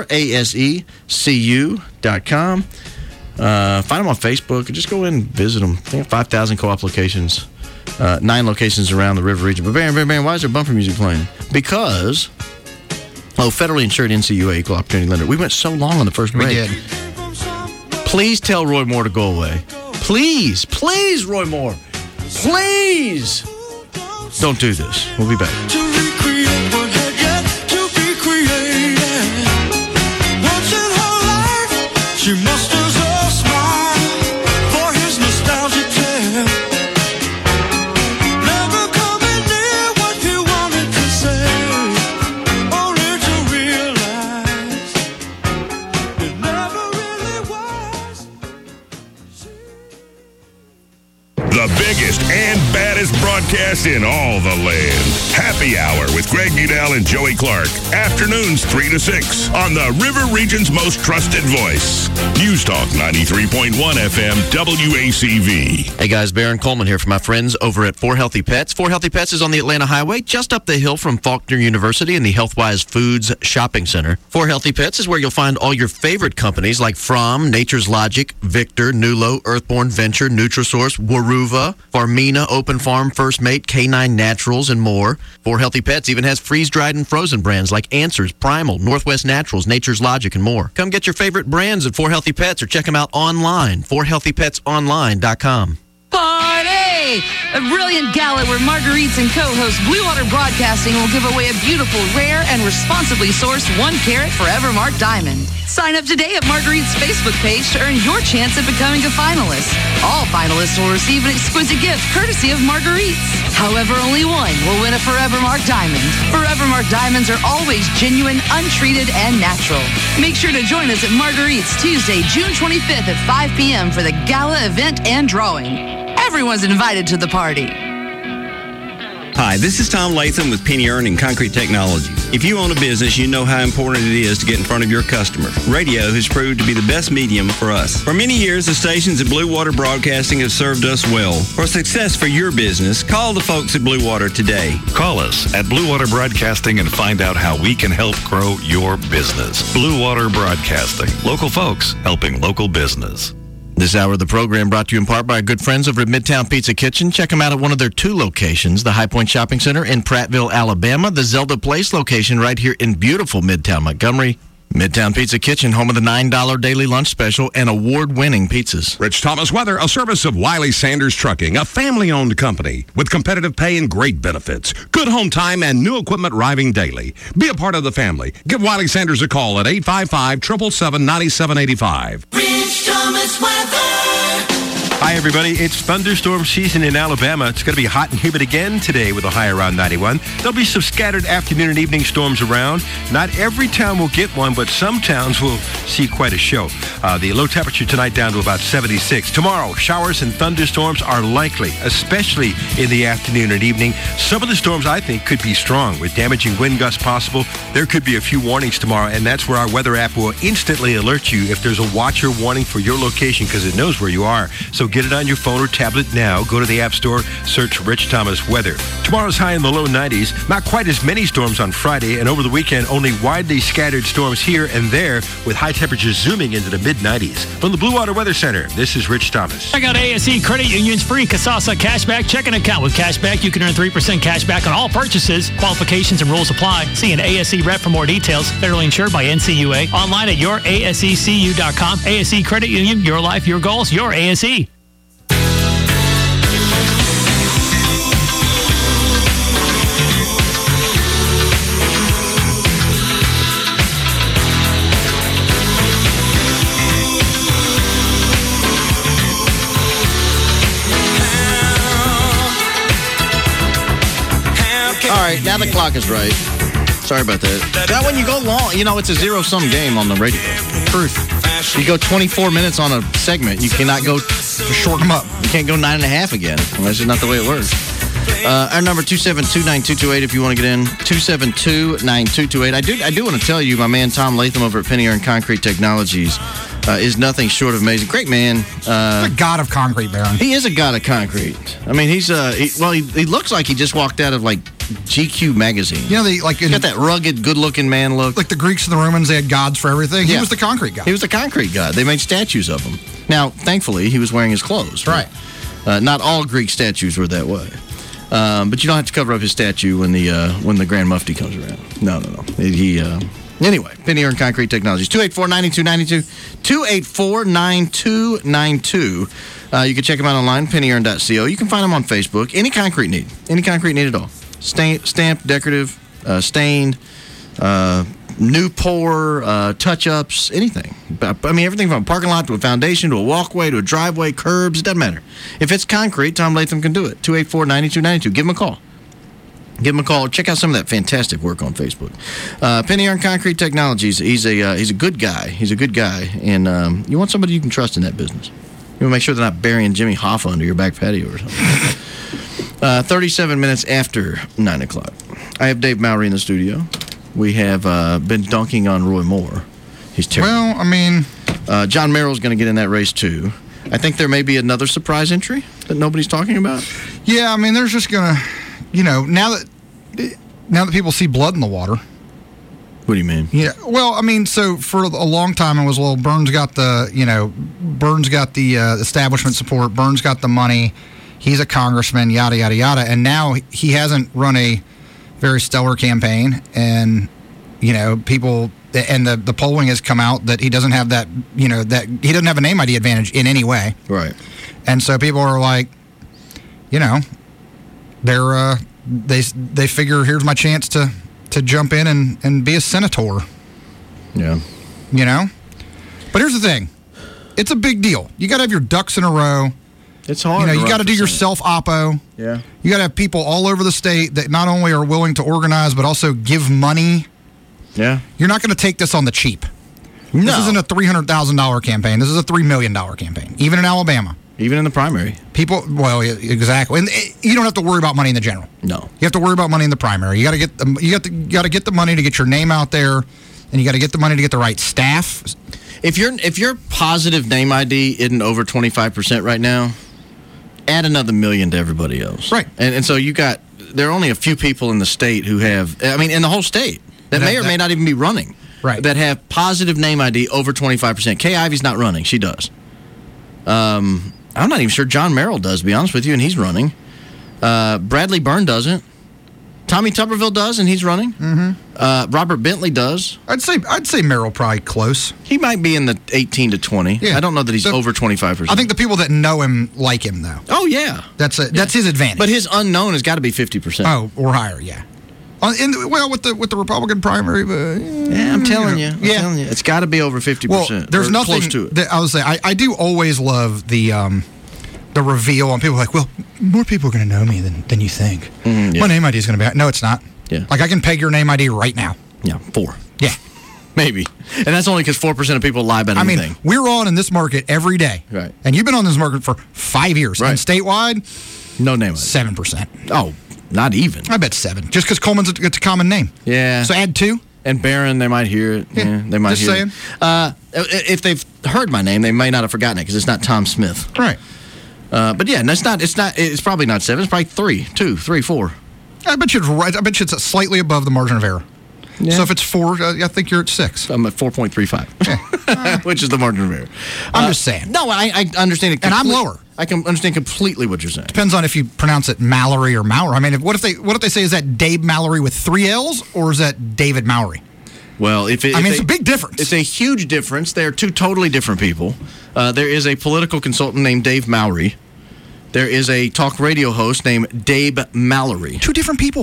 [SPEAKER 16] Yourasecu.com. Find them on Facebook. Just go in and visit them. They have 5,000 co-op locations, 9 locations around the river region. But Baron, why is there bumper music playing? Because, federally insured NCUA equal opportunity lender. We went so long on the first break.
[SPEAKER 17] We did.
[SPEAKER 16] Please tell Roy Moore to go away. Please, Roy Moore. Please. Don't do this. We'll be back.
[SPEAKER 7] She musters a smile for his nostalgic tale. Never coming near what he wanted to say, only to realize it never really was.
[SPEAKER 1] The biggest and baddest broadcast in all the land. Happy Hour with Greg Udell and Joey Clark. Afternoons 3 to 6 on the River Region's most trusted voice. News Talk 93.1 FM WACV.
[SPEAKER 16] Hey guys, Baron Coleman here for my friends over at 4 Healthy Pets. 4 Healthy Pets is on the Atlanta Highway, just up the hill from Faulkner University in the Healthwise Foods Shopping Center. 4 Healthy Pets is where you'll find all your favorite companies like Fromm, Nature's Logic, Victor, Nulo, Earthborn Venture, Nutrisource, Waruva, Farmina, Open Farm, First Mate, K9 Naturals, and more. 4 Healthy Pets even has freeze-dried and frozen brands like Answers, Primal, Northwest Naturals, Nature's Logic, and more. Come get your favorite brands at 4 Healthy Pets or check them out online, 4healthypetsonline.com.
[SPEAKER 21] Party! A brilliant gala where Marguerites and co-host Blue Water Broadcasting will give away a beautiful, rare, and responsibly sourced 1-carat Forever Mark diamond. Sign up today at Marguerite's Facebook page to earn your chance at becoming a finalist. All finalists will receive an exquisite gift courtesy of Marguerite's. However, only one will win a Forever Mark diamond. Forever Mark diamonds are always genuine, untreated, and natural. Make sure to join us at Marguerite's Tuesday, June 25th at 5 p.m. for the gala event and drawing. Everyone's invited to the party.
[SPEAKER 22] Hi, this is Tom Latham with Penny Earn and Concrete Technologies. If you own a business, you know how important it is to get in front of your customer. Radio has proved to be the best medium for us. For many years, the stations at Blue Water Broadcasting have served us well. For success for your business, call the folks at Blue Water today.
[SPEAKER 20] Call us at Blue Water Broadcasting and find out how we can help grow your business. Blue Water Broadcasting. Local folks helping local business.
[SPEAKER 16] This hour of the program brought to you in part by our good friends over at Midtown Pizza Kitchen. Check them out at one of their 2 locations, the High Point Shopping Center in Prattville, Alabama, the Zelda Place location right here in beautiful Midtown Montgomery. Midtown Pizza Kitchen, home of the $9 daily lunch special and award-winning pizzas.
[SPEAKER 23] Rich Thomas Weather, a service of Wiley Sanders Trucking, a family-owned company with competitive pay and great benefits. Good home time and new equipment arriving daily. Be a part of the family. Give Wiley Sanders a call at 855-777-9785.
[SPEAKER 7] Rich Thomas Weather.
[SPEAKER 8] Hi, everybody. It's thunderstorm season in Alabama. It's going to be hot and humid again today with a high around 91. There'll be some scattered afternoon and evening storms around. Not every town will get one, but some towns will see quite a show. The low temperature tonight down to about 76. Tomorrow, showers and thunderstorms are likely, especially in the afternoon and evening. Some of the storms, I think, could be strong with damaging wind gusts possible. There could be a few warnings tomorrow, and that's where our weather app will instantly alert you if there's a watcher warning for your location because it knows where you are. So get it on your phone or tablet now. Go to the App Store, search Rich Thomas Weather. Tomorrow's high in the low 90s. Not quite as many storms on Friday, and over the weekend, only widely scattered storms here and there with high temperatures zooming into the mid-90s. From the Blue Water Weather Center, this is Rich Thomas.
[SPEAKER 24] Check out ASE Credit Union's free Kasasa Cashback checking account. With Cashback, you can earn 3% cash back on all purchases. Qualifications and rules apply. See an ASE rep for more details. Federally insured by NCUA. Online at yourasecu.com. ASE Credit Union, your life, your goals, your ASE.
[SPEAKER 16] All right, now the clock is right. Sorry about that. That when you go long, it's a zero-sum game on the radio. Truth. You go 24 minutes on a segment, you cannot go short them up. You can't go 9.5 again. That's just not the way it works. Our number 272-9228 if you want to get in. 272-9228. I do want to tell you, my man Tom Latham over at Penny Earn Concrete Technologies is nothing short of amazing. Great man.
[SPEAKER 17] He's the god of concrete, Baron.
[SPEAKER 16] He is a god of concrete. I mean, he looks like he just walked out of like GQ magazine.
[SPEAKER 17] You know, he's
[SPEAKER 16] got that rugged, good-looking man look.
[SPEAKER 17] Like the Greeks and the Romans, they had gods for everything. He was the concrete god.
[SPEAKER 16] He was the concrete god. They made statues of him. Now, thankfully, he was wearing his clothes.
[SPEAKER 17] Right.
[SPEAKER 16] Not all Greek statues were that way. But you don't have to cover up his statue when the Grand Mufti comes around. No. Anyway, Penier and Concrete Technologies, 284-9292, 284-9292. You can check them out online, pennyern.co. You can find them on Facebook. Any concrete need at all. Stamped, decorative, stained, new pour, touch-ups, anything. I mean, everything from a parking lot to a foundation to a walkway to a driveway, curbs, it doesn't matter. If it's concrete, Tom Latham can do it. 284-9292. Give him a call. Give him a call. Check out some of that fantastic work on Facebook. Penier and Concrete Technologies. He's a good guy. He's a good guy, and you want somebody you can trust in that business. You want to make sure they're not burying Jimmy Hoffa under your back patio or something. 37 minutes after 9 o'clock. I have Dave Mowry in the studio. We have been dunking on Roy Moore. He's terrible.
[SPEAKER 17] Well, I mean,
[SPEAKER 16] John Merrill's going to get in that race too. I think there may be another surprise entry that nobody's talking about.
[SPEAKER 17] Yeah, I mean, there's just going to. Now that people see blood in the water.
[SPEAKER 16] What do you mean?
[SPEAKER 17] Yeah, well, I mean, so for a long time it was, well, Burns got the establishment support. Burns got the money. He's a congressman, yada yada yada, and now he hasn't run a very stellar campaign, and people and the polling has come out that he doesn't have that that he doesn't have a name ID advantage in any way.
[SPEAKER 16] Right.
[SPEAKER 17] And so people are like, they figure here's my chance to jump in and be a senator.
[SPEAKER 16] Yeah.
[SPEAKER 17] But here's the thing. It's a big deal. You got to have your ducks in a row.
[SPEAKER 16] It's hard.
[SPEAKER 17] You got to do your self-oppo.
[SPEAKER 16] Yeah.
[SPEAKER 17] You got to have people all over the state that not only are willing to organize but also give money.
[SPEAKER 16] Yeah.
[SPEAKER 17] You're not going to take this on the cheap.
[SPEAKER 16] No.
[SPEAKER 17] This isn't a $300,000 campaign. This is a $3 million campaign, even in Alabama.
[SPEAKER 16] Even in the primary.
[SPEAKER 17] Well, exactly. And you don't have to worry about money in the general.
[SPEAKER 16] No.
[SPEAKER 17] You have to worry about money in the primary. You got to get the money to get your name out there, and you got to get the money to get the right staff.
[SPEAKER 16] If your positive name ID isn't over 25% right now, add another $1 million to everybody else.
[SPEAKER 17] Right.
[SPEAKER 16] And so there are only a few people in the state who have, in the whole state, that may or may not even be running.
[SPEAKER 17] Right.
[SPEAKER 16] That have positive name ID over 25%. Kay Ivy's not running. She does. I'm not even sure John Merrill does, to be honest with you, and he's running. Bradley Byrne doesn't. Tommy Tuberville does, and he's running.
[SPEAKER 17] Mm-hmm.
[SPEAKER 16] Robert Bentley does.
[SPEAKER 17] I'd say Merrill probably close.
[SPEAKER 16] He might be in the 18 to 20.
[SPEAKER 17] Yeah.
[SPEAKER 16] I don't know that he's over 25%.
[SPEAKER 17] I think the people that know him like him, though.
[SPEAKER 16] Oh, yeah.
[SPEAKER 17] That's his advantage.
[SPEAKER 16] But his unknown has got to be 50%.
[SPEAKER 17] Oh, or higher, yeah. With the Republican primary,
[SPEAKER 16] I'm telling you. It's got to be over 50%.
[SPEAKER 17] Well, there's nothing
[SPEAKER 16] close to it.
[SPEAKER 17] That I would say. I do always love the reveal on people like, well, more people are going to know me than you think. My name ID is going to be. No, it's not.
[SPEAKER 16] Yeah.
[SPEAKER 17] Like I can peg your name ID right now.
[SPEAKER 16] Yeah, 4.
[SPEAKER 17] Yeah.
[SPEAKER 16] Maybe. And that's only because 4% of people lie about anything.
[SPEAKER 17] I mean, we're on in this market every day.
[SPEAKER 16] Right.
[SPEAKER 17] And you've been on this market for 5 years.
[SPEAKER 16] Right.
[SPEAKER 17] And statewide,
[SPEAKER 16] no name ID.
[SPEAKER 17] 7%.
[SPEAKER 16] Oh, not even.
[SPEAKER 17] I bet 7. Just because Coleman's it's a common name.
[SPEAKER 16] Yeah.
[SPEAKER 17] So add 2.
[SPEAKER 16] And Barron, they might hear it. Yeah, they might
[SPEAKER 17] just
[SPEAKER 16] hear
[SPEAKER 17] saying.
[SPEAKER 16] it. If they've heard my name, they may not have forgotten it because it's not Tom Smith.
[SPEAKER 17] Right.
[SPEAKER 16] But yeah, no, it's probably not 7. It's probably 3, 4.
[SPEAKER 17] I bet you it's right. I bet you it's slightly above the margin of error. Yeah. So if it's 4, I think you're at 6.
[SPEAKER 16] I'm at 4.35, which is the margin of error.
[SPEAKER 17] I'm just saying.
[SPEAKER 16] No, I understand it.
[SPEAKER 17] And I'm lower.
[SPEAKER 16] I can understand completely what you're saying.
[SPEAKER 17] Depends on if you pronounce it Mallory or Maurer. I mean, what if they say, is that Dave Mallory with 3 L's or is that David Mowry?
[SPEAKER 16] Well, it's
[SPEAKER 17] a big difference.
[SPEAKER 16] It's a huge difference. They are two totally different people. There is a political consultant named Dave Mowry. There is a talk radio host named Dave Mallory.
[SPEAKER 17] 2 different people.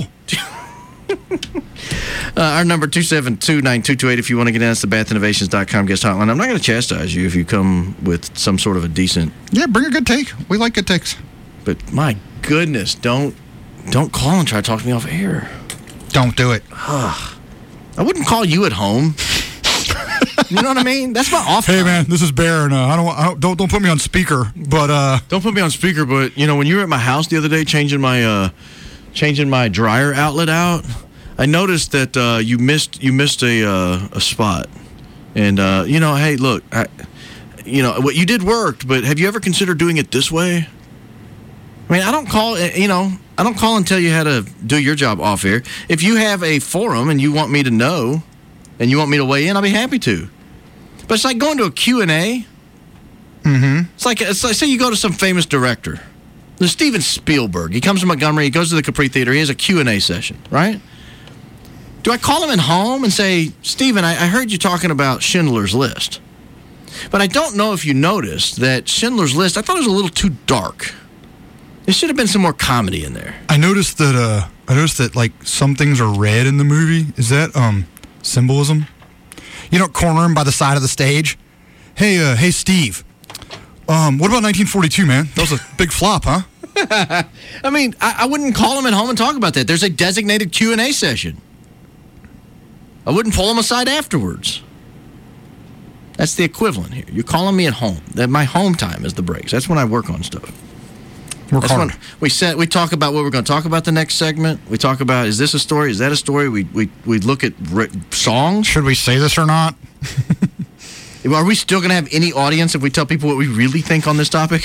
[SPEAKER 16] Our number 272-9228 if you want to get in. It's the bathinnovations.com guest hotline. I'm not going to chastise you if you come with some sort of a decent...
[SPEAKER 17] Yeah, bring a good take. We like good takes.
[SPEAKER 16] But my goodness, don't call and try to talk to me off air.
[SPEAKER 17] Don't do it.
[SPEAKER 16] I wouldn't call you at home. You know what I mean? That's my off time.
[SPEAKER 17] Hey man, this is Bear, and don't put me on speaker. But
[SPEAKER 16] don't put me on speaker. But when you were at my house the other day changing my dryer outlet out, I noticed that you missed a spot. And hey, look, what you did worked, but have you ever considered doing it this way? I mean, I don't call and tell you how to do your job off air. If you have a forum and you want me to know and you want me to weigh in, I'll be happy to. But it's like going to a Q&A.
[SPEAKER 17] Mm-hmm.
[SPEAKER 16] It's like say you go to some famous director. There's Steven Spielberg. He comes to Montgomery. He goes to the Capri Theater. He has a Q&A session, right? Do I call him at home and say, Steven, I heard you talking about Schindler's List. But I don't know if you noticed that Schindler's List, I thought it was a little too dark. There should have been some more comedy in there.
[SPEAKER 17] I noticed that like some things are red in the movie. Is that symbolism? You don't corner him by the side of the stage. Hey Steve. What about 1942, man? That was a big flop, huh?
[SPEAKER 16] I mean, I wouldn't call him at home and talk about that. There's a designated Q&A session. I wouldn't pull him aside afterwards. That's That's here. You're calling me at home. That my home time is the breaks. That's when I work on stuff. That's when we talk about what we're going to talk about the next segment. We talk about, is this a story? Is that a story? We look at songs.
[SPEAKER 17] Should we say this or not?
[SPEAKER 16] Are we still going to have any audience if we tell people what we really think on this topic?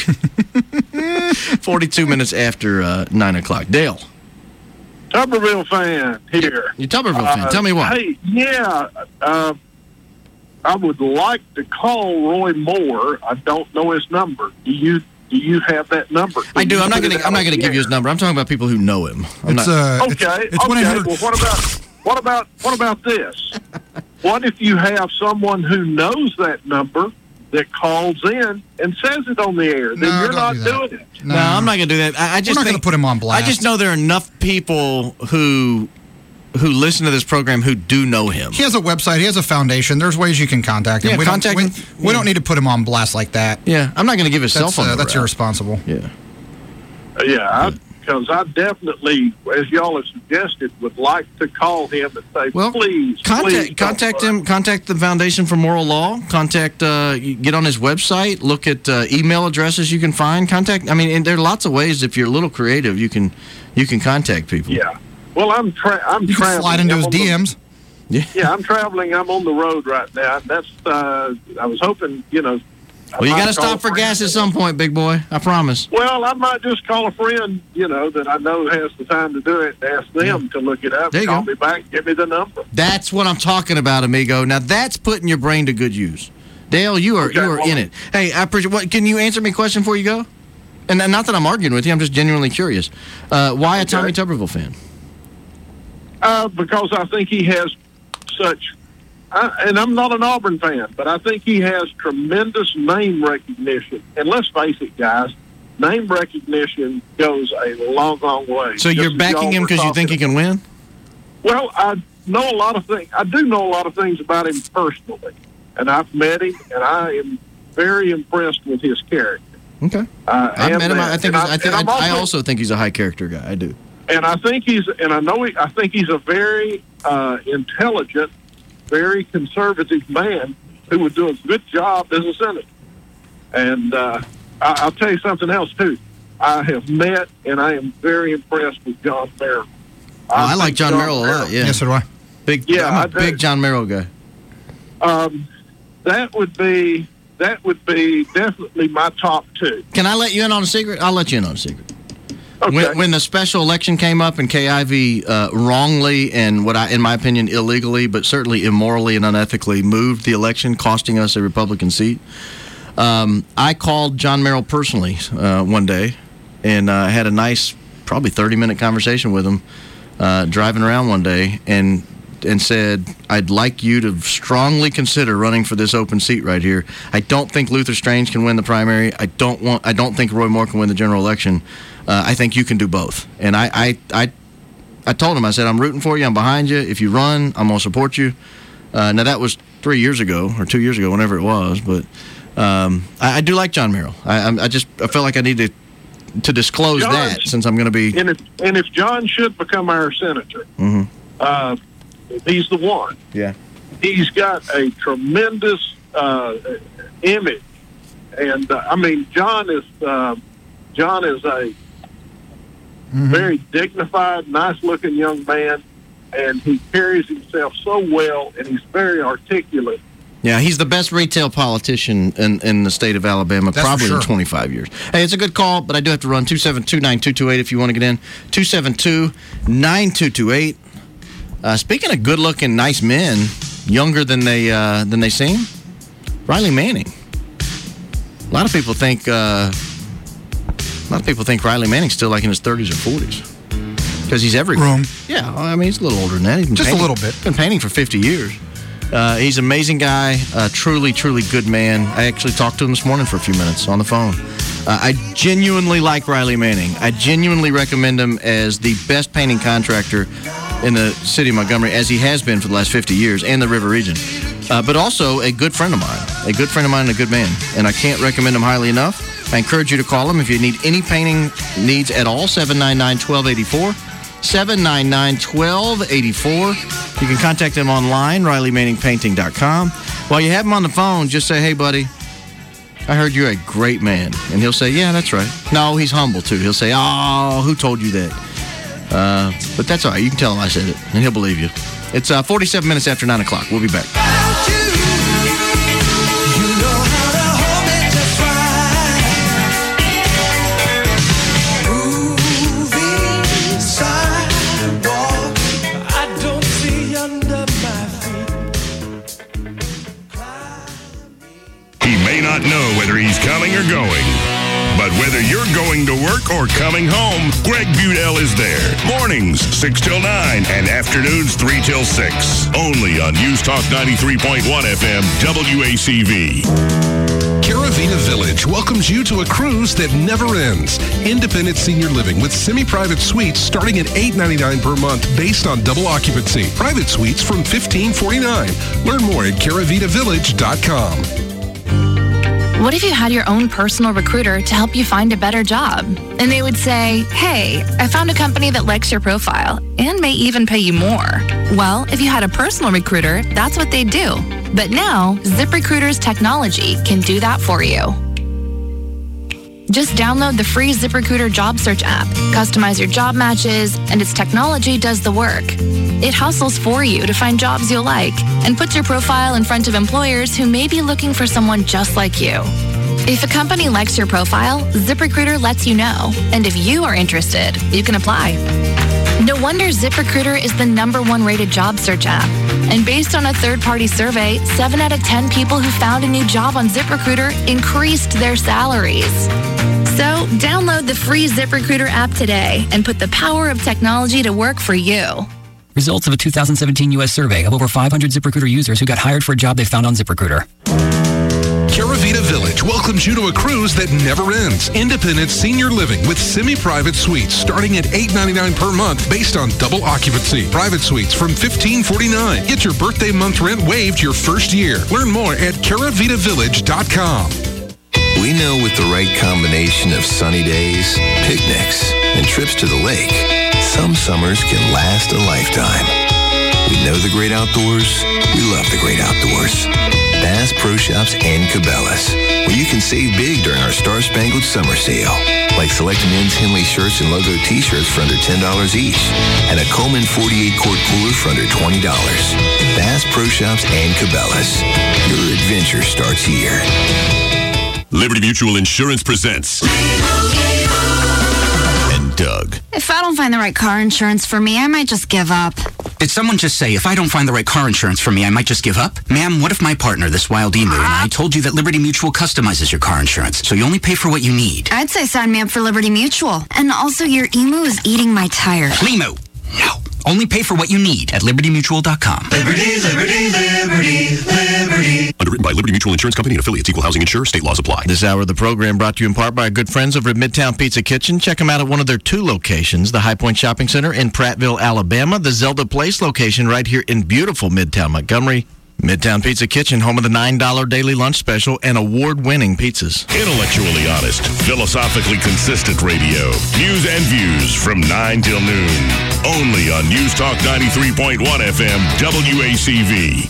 [SPEAKER 16] 42 minutes after 9 o'clock. Dale.
[SPEAKER 2] Tuberville fan here.
[SPEAKER 16] You Tuberville fan. Tell me why.
[SPEAKER 2] Hey, yeah. I would like to call Roy Moore. I don't know his number. Do you have that number?
[SPEAKER 16] I do. I'm not going to give you his number. I'm talking about people who know him.
[SPEAKER 2] Okay. Well, what about this? What if you have someone who knows that number that calls in and says it on the air? Then you're not doing it.
[SPEAKER 16] No, I'm not going to do that. I just
[SPEAKER 17] We're not going to put him on blast.
[SPEAKER 16] I just know there are enough people who listen to this program who do know him.
[SPEAKER 17] He has a website. He has a foundation. There's ways you can contact him.
[SPEAKER 16] Yeah,
[SPEAKER 17] we don't need to put him on blast like that.
[SPEAKER 16] Yeah, I'm not going to give his cell phone number.
[SPEAKER 17] That's irresponsible.
[SPEAKER 16] Yeah.
[SPEAKER 2] Because I definitely, as y'all have suggested, would like to call him and say, please,
[SPEAKER 16] contact him. Contact the Foundation for Moral Law. Get on his website. Look at email addresses you can find. And there are lots of ways. If you're a little creative, you can contact people.
[SPEAKER 2] Yeah. Well, I'm traveling.
[SPEAKER 17] You can slide into his DMs.
[SPEAKER 2] Yeah, I'm traveling. I'm on the road right now. That's I was hoping,
[SPEAKER 16] Well, you got to stop for gas at some point, big boy. I promise.
[SPEAKER 2] Well, I might just call a friend, that I know has the time to do it, and ask them to look it up.
[SPEAKER 16] There you
[SPEAKER 2] call
[SPEAKER 16] go.
[SPEAKER 2] me back, give me the number.
[SPEAKER 16] That's what I'm talking about, amigo. Now that's putting your brain to good use. Dale, you are in it. Hey, I appreciate. Can you answer me a question before you go? And not that I'm arguing with you. I'm just genuinely curious. Why a Tommy Tuberville fan?
[SPEAKER 2] Because I think he has such. And I'm not an Auburn fan, but I think he has tremendous name recognition. And let's face it, guys, name recognition goes a long, long way.
[SPEAKER 16] So you're backing him because you think he can win?
[SPEAKER 2] Well, I know a lot of things. I do know a lot of things about him personally, and I've met him, and I am very impressed with his character.
[SPEAKER 16] Okay, I've met him. I also think he's a high character guy. I do,
[SPEAKER 2] and I think I think he's a very intelligent, very conservative man who would do a good job as a senator. And I'll tell you something else, too. I have met, and I am very impressed with John Merrill.
[SPEAKER 16] I like John Merrill a lot, yeah.
[SPEAKER 17] Yes, so do I.
[SPEAKER 16] I'm a big John Merrill guy.
[SPEAKER 2] That would be definitely my top two.
[SPEAKER 16] Can I let you in on a secret? I'll let you in on a secret.
[SPEAKER 2] Okay.
[SPEAKER 16] When the special election came up and KIV wrongly and in my opinion, illegally, but certainly immorally and unethically moved the election, costing us a Republican seat, I called John Merrill personally one day and had a nice, probably 30-minute conversation with him driving around one day and said, I'd like you to strongly consider running for this open seat right here. I don't think Luther Strange can win the primary. I don't think Roy Moore can win the general election. I think you can do both. And I told him, I said, I'm rooting for you. I'm behind you. If you run, I'm going to support you. Now, that was 3 years ago or 2 years ago, whenever it was. But I do like John Merrill. I felt like I need to disclose that since I'm going to be.
[SPEAKER 2] And if John should become our senator, he's the one.
[SPEAKER 16] Yeah.
[SPEAKER 2] He's got a tremendous image. And, John is a very dignified, nice-looking young man, and he carries himself so well, and he's very articulate.
[SPEAKER 16] Yeah, he's the best retail politician in the state of Alabama,
[SPEAKER 17] That's
[SPEAKER 16] probably
[SPEAKER 17] for
[SPEAKER 16] in
[SPEAKER 17] sure.
[SPEAKER 16] 25 years. Hey, it's a good call, but I do have to run 272-9228 if you want to get in. 272-9228. Speaking of good-looking, nice men, younger than they seem, Riley Manning. A lot of people think Riley Manning's still like in his 30s or 40s because he's everywhere.
[SPEAKER 17] Wrong.
[SPEAKER 16] Yeah, I mean he's a little older than that. He's been
[SPEAKER 17] Just a
[SPEAKER 16] painting-
[SPEAKER 17] little bit.
[SPEAKER 16] Been painting for 50 years. He's an amazing guy, truly, truly good man. I actually talked to him this morning for a few minutes on the phone. I genuinely like Riley Manning. I genuinely recommend him as the best painting contractor in the city of Montgomery, as he has been for the last 50 years, and the River Region. But also a good friend of mine. A good friend of mine and a good man. And I can't recommend him highly enough. I encourage you to call him if you need any painting needs at all, 799-1284. 799-1284. You can contact him online, RileyManningPainting.com. While you have him on the phone, just say, hey, buddy, I heard you're a great man. And he'll say, yeah, that's right. No, he's humble, too. He'll say, oh, who told you that? But that's all right. You can tell him I said it, and he'll believe you. It's 47 minutes after 9 o'clock. We'll be back.
[SPEAKER 1] He may not know whether he's coming or going, but whether you're going to work or coming home, Greg Budell is there. Mornings, 6 till 9, and afternoons, 3 till 6. Only on News Talk 93.1 FM, WACV.
[SPEAKER 9] Caravita Village welcomes you to a cruise that never ends. Independent senior living with semi-private suites starting at $8.99 per month based on double occupancy. Private suites from $15.49. Learn more at caravitavillage.com.
[SPEAKER 3] What if you had your own personal recruiter to help you find a better job? And they would say, hey, I found a company that likes your profile and may even pay you more. Well, if you had a personal recruiter, that's what they'd do. But now, ZipRecruiter's technology can do that for you. Just download the free ZipRecruiter job search app, customize your job matches, and its technology does the work. It hustles for you to find jobs you'll like and puts your profile in front of employers who may be looking for someone just like you. If a company likes your profile, ZipRecruiter lets you know. And if you are interested, you can apply. No wonder ZipRecruiter is the #1 rated job search app. And based on a third-party survey, 7 out of 10 people who found a new job on ZipRecruiter increased their salaries. So download the free ZipRecruiter app today and put the power of technology to work for you.
[SPEAKER 4] Results of a 2017 U.S. survey of over 500 ZipRecruiter users who got hired for a job they found on ZipRecruiter.
[SPEAKER 9] Caravita Village welcomes you to a cruise that never ends. Independent senior living with semi-private suites starting at $8.99 per month based on double occupancy. Private suites from $15.49. Get your birthday month rent waived your first year. Learn more at caravitavillage.com.
[SPEAKER 12] We know with the right combination of sunny days, picnics, and trips to the lake, some summers can last a lifetime. We know the great outdoors. We love the great outdoors. Bass Pro Shops and Cabela's, where you can save big during our Star Spangled Summer Sale. Like select men's Henley shirts and logo t-shirts for under $10 each, and a Coleman 48-quart cooler for under $20. Bass Pro Shops and Cabela's. Your adventure starts here.
[SPEAKER 1] Liberty Mutual Insurance presents and Doug.
[SPEAKER 13] If I don't find the right car insurance for me, I might just give up.
[SPEAKER 14] Did someone just say, if I don't find the right car insurance for me, I might just give up? Ma'am, what if my partner, this wild emu, and I told you that Liberty Mutual customizes your car insurance, so you only pay for what you need?
[SPEAKER 13] I'd say sign me up for Liberty Mutual. And also, your emu is eating my tires.
[SPEAKER 14] Limo. No. Only pay for what you need at libertymutual.com.
[SPEAKER 7] Liberty, liberty, liberty, liberty.
[SPEAKER 1] Underwritten by Liberty Mutual Insurance Company and affiliates. Equal housing insurer. State laws apply.
[SPEAKER 16] This hour of the program brought to you in part by our good friends over at Midtown Pizza Kitchen. Check them out at one of their 2 locations, the High Point Shopping Center in Prattville, Alabama, the Zelda Place location right here in beautiful Midtown Montgomery. Midtown Pizza Kitchen, home of the $9 daily lunch special and award-winning pizzas.
[SPEAKER 1] Intellectually honest, philosophically consistent radio. News and views from 9 till noon. Only on News Talk 93.1 FM, WACV.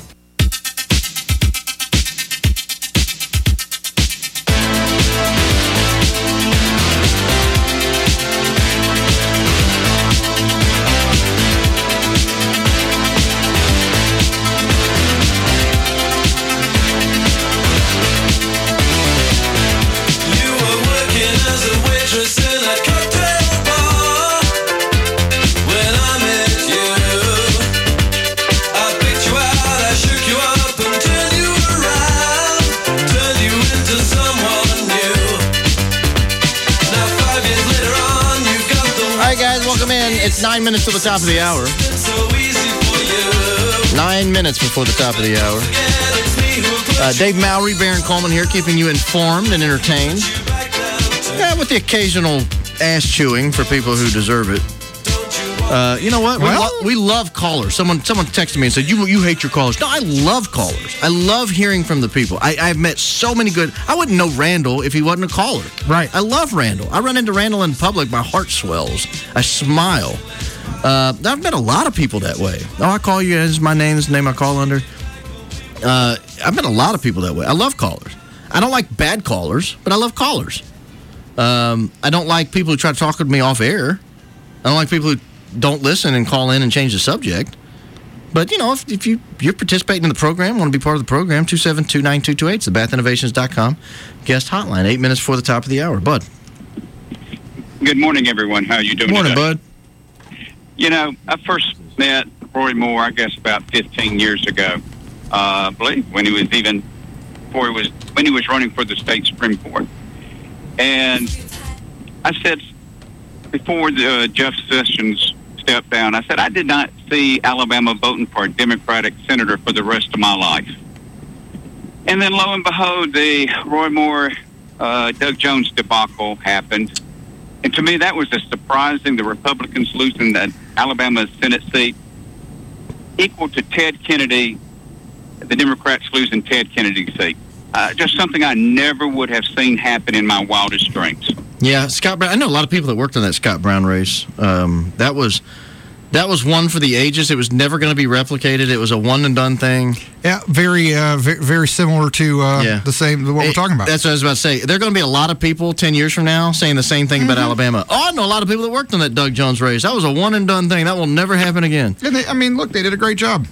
[SPEAKER 16] 9 minutes to the top of the hour. 9 minutes before the top of the hour. Dave Mowry, Baron Coleman here, keeping you informed and entertained. Yeah, with the occasional ass chewing for people who deserve it. You know what? We love callers. Someone texted me and said, you hate your callers. No, I love callers. I love hearing from the people. I've met so many good... I wouldn't know Randall if he wasn't a caller.
[SPEAKER 17] Right.
[SPEAKER 16] I love Randall. I run into Randall in public, my heart swells. I smile. I've met a lot of people that way. Oh, I call you, this is my name, this is the name I call under. I've met a lot of people that way. I love callers. I don't like bad callers, but I love callers. I don't like people who try to talk to me off air. I don't like people who don't listen and call in and change the subject. But, you know, if you're participating in the program, want to be part of the program, 272-9228, it's the bathinnovations.com guest hotline, 8 minutes before the top of the hour. Bud.
[SPEAKER 5] Good morning, everyone. How are you doing
[SPEAKER 16] Morning,
[SPEAKER 5] today?
[SPEAKER 16] Bud.
[SPEAKER 5] You know, I first met Roy Moore, I guess, about 15 years ago. I believe when he was running for the state Supreme Court. And I said, before Jeff Sessions stepped down, I said, I did not see Alabama voting for a Democratic senator for the rest of my life. And then lo and behold, the Roy Moore, Doug Jones debacle happened. And to me, that was just surprising. The Republicans losing the Alabama Senate seat equal to Ted Kennedy, the Democrats losing Ted Kennedy's seat. Just something I never would have seen happen in my wildest dreams.
[SPEAKER 16] Yeah, Scott Brown. I know a lot of people that worked on that Scott Brown race. That was one for the ages. It was never going to be replicated. It was a one and done thing.
[SPEAKER 17] Yeah, very similar to the same what we're talking about.
[SPEAKER 16] That's what I was about to say. There are going to be a lot of people 10 years from now saying the same thing about Alabama. Oh, I know a lot of people that worked on that Doug Jones race. That was a one and done thing. That will never happen again.
[SPEAKER 17] And look, they did a great job.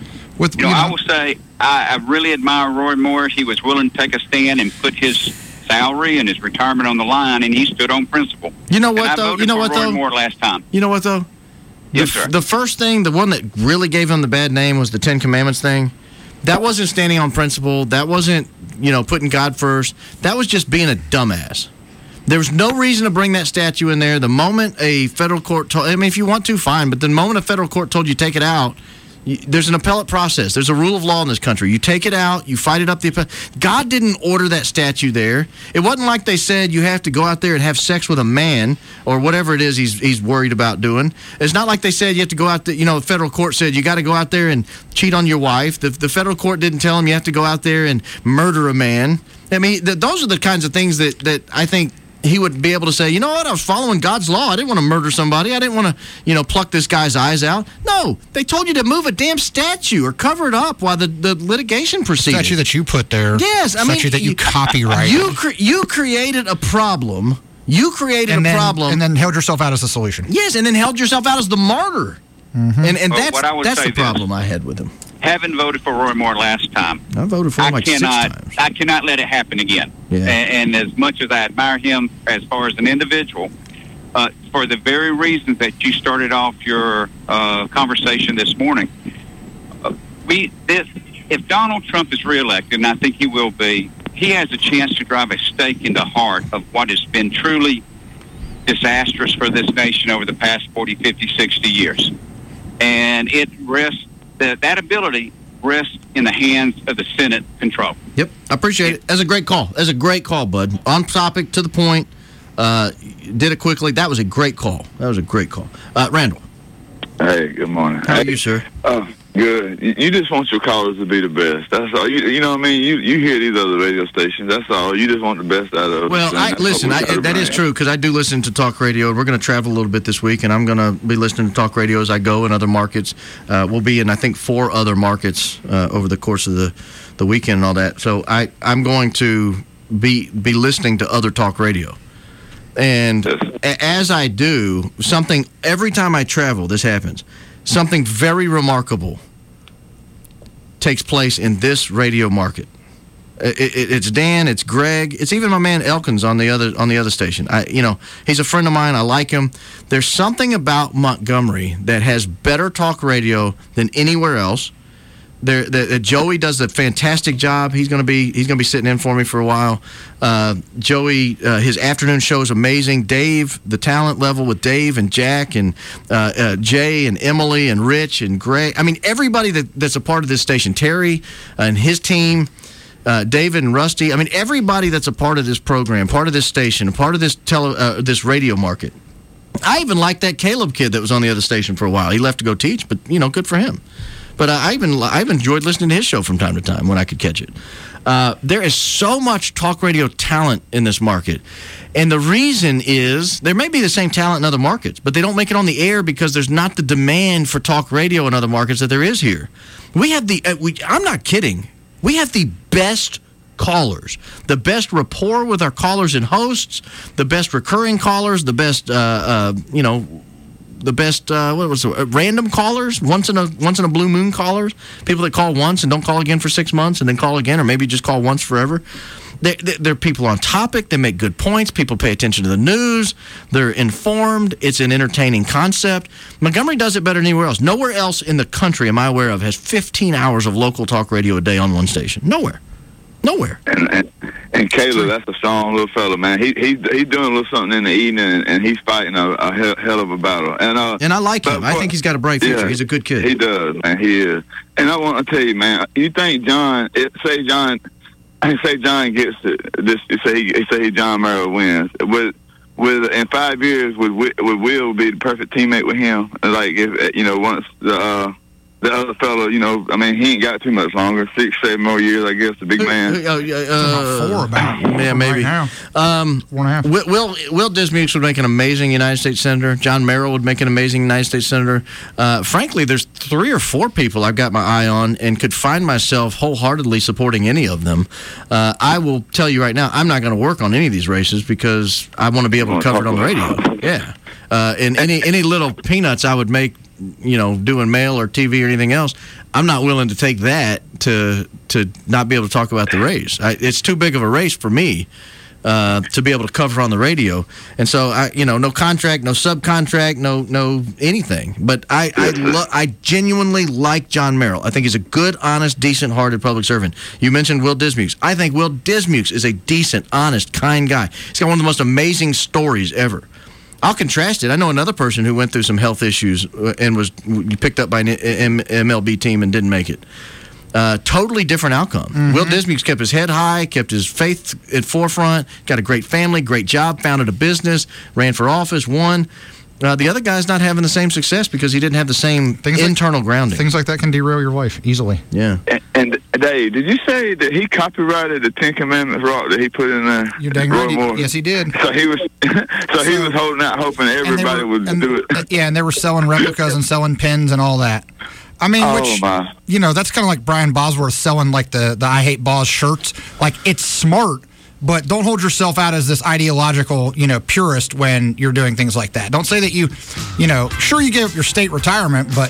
[SPEAKER 5] I will say I really admire Roy Moore. He was willing to take a stand and put his salary and his retirement on the line, and he stood on principle.
[SPEAKER 16] You know what, though?
[SPEAKER 5] I voted for Roy Moore last time.
[SPEAKER 16] You know what, though?
[SPEAKER 5] Yes, sir.
[SPEAKER 16] The first thing, the one that really gave him the bad name was the Ten Commandments thing. That wasn't standing on principle. That wasn't, putting God first. That was just being a dumbass. There was no reason to bring that statue in there. The moment a federal court told, if you want to, fine, but the moment a federal court told you take it out, there's an appellate process. There's a rule of law in this country. You take it out. You fight it up. God didn't order that statue there. It wasn't like they said you have to go out there and have sex with a man or whatever it is he's worried about doing. It's not like they said you have to go out there. The federal court said you got to go out there and cheat on your wife. The federal court didn't tell him you have to go out there and murder a man. I mean, those are the kinds of things that I think he would be able to say, you know what, I was following God's law. I didn't want to murder somebody. I didn't want to, pluck this guy's eyes out. No, they told you to move a damn statue or cover it up while the litigation proceeded.
[SPEAKER 17] Statue that you put there.
[SPEAKER 16] Yes,
[SPEAKER 17] statue that you copyrighted.
[SPEAKER 16] You created a problem. You created a problem.
[SPEAKER 17] And then held yourself out as the solution.
[SPEAKER 16] Yes, and then held yourself out as the martyr. Mm-hmm. And that's the problem I had with him.
[SPEAKER 5] Having voted for Roy Moore last time,
[SPEAKER 16] I voted for him like 6 times.
[SPEAKER 5] I cannot let it happen again.
[SPEAKER 16] Yeah.
[SPEAKER 5] And as much as I admire him as far as an individual, for the very reasons that you started off your conversation this morning, if Donald Trump is reelected, and I think he will be, he has a chance to drive a stake in the heart of what has been truly disastrous for this nation over the past 40, 50, 60 years. And it rests, that ability rests in the hands of the Senate control.
[SPEAKER 16] Yep, I appreciate it. That's a great call. That's a great call, bud. On topic, to the point. Did it quickly. That was a great call. Randall.
[SPEAKER 6] Hey, good morning.
[SPEAKER 16] How are you, sir?
[SPEAKER 6] Good. You just want your callers to be the best. That's all. You know what I mean? You hear these other radio stations. That's all. You just want the best out of them.
[SPEAKER 16] Well, that is true because I do listen to talk radio. We're going to travel a little bit this week, and I'm going to be listening to talk radio as I go in other markets. We'll be in, I think, 4 other markets over the course of the weekend and all that. So I'm going to be listening to other talk radio. And as I do, every time I travel, this happens. Something very remarkable takes place in this radio market. It's Dan, it's Greg, it's even my man Elkins on the other station. He's a friend of mine. I like him. There's something about Montgomery that has better talk radio than anywhere else. Joey does a fantastic job. He's going to be sitting in for me for a while. Joey, his afternoon show is amazing. Dave, the talent level with Dave and Jack and Jay and Emily and Rich and Greg. I mean, everybody that's a part of this station. Terry and his team. David and Rusty. I mean, everybody that's a part of this program, part of this station, part of this this radio market. I even like that Caleb kid that was on the other station for a while. He left to go teach, but good for him. But I've enjoyed listening to his show from time to time when I could catch it. There is so much talk radio talent in this market. And the reason is there may be the same talent in other markets, but they don't make it on the air because there's not the demand for talk radio in other markets that there is here. We have I'm not kidding. We have the best callers, the best rapport with our callers and hosts, the best recurring callers, the best, random callers, once in a blue moon callers, people that call once and don't call again for 6 months and then call again, or maybe just call once forever. They're people on topic. They make good points. People pay attention to the news. They're informed. It's an entertaining concept. Montgomery does it better than anywhere else. Nowhere else in the country am I aware of has 15 hours of local talk radio a day on one station. Nowhere.
[SPEAKER 6] And Caleb, that's a strong little fella, man. He's doing a little something in the evening, and he's fighting a hell of a battle. And I like him. I think
[SPEAKER 16] he's got a bright future.
[SPEAKER 6] Yeah,
[SPEAKER 16] he's a good kid.
[SPEAKER 6] He does, man. He is. And I want to tell you, man. You think John gets this? Say John Merrill wins with in 5 years. Would Will be the perfect teammate with him? Like if once the other fellow, he ain't got too much longer. 6-7 more years, I guess. The big man.
[SPEAKER 17] 4 about.
[SPEAKER 16] Yeah, maybe.
[SPEAKER 17] Right now. 1.5.
[SPEAKER 16] Will Dismukes would make an amazing United States Senator. John Merrill would make an amazing United States Senator. Frankly, there's 3 or 4 people I've got my eye on and could find myself wholeheartely supporting any of them. I will tell you right now, I'm not going to work on any of these races because I want to be able to cover it on the radio. Yeah. And any little peanuts I would make, doing mail or TV or anything else, I'm not willing to take that to not be able to talk about the race. It's too big of a race for me to be able to cover on the radio. And so, no contract, no subcontract, no anything. But I genuinely like John Merrill. I think he's a good, honest, decent-hearted public servant. You mentioned Will Dismukes. I think Will Dismukes is a decent, honest, kind guy. He's got one of the most amazing stories ever. I'll contrast it. I know another person who went through some health issues and was picked up by an MLB team and didn't make it. Totally different outcome. Mm-hmm. Will Dismukes kept his head high, kept his faith at forefront, got a great family, great job, founded a business, ran for office, won. The other guy's not having the same success because he didn't have the same internal grounding.
[SPEAKER 17] Things like that can derail your life easily.
[SPEAKER 16] Yeah.
[SPEAKER 6] And Dave, did you say that he copyrighted the 10 Commandments rock that he put in there?
[SPEAKER 17] You're dang right. Yes, he did.
[SPEAKER 6] So he was holding out, hoping everybody would do it.
[SPEAKER 17] Yeah, and they were selling replicas and selling pins and all that. I mean, that's kind of like Brian Bosworth selling like the I Hate Boz shirts. Like, it's smart. But don't hold yourself out as this ideological, purist when you're doing things like that. Don't say that sure you gave up your state retirement, but,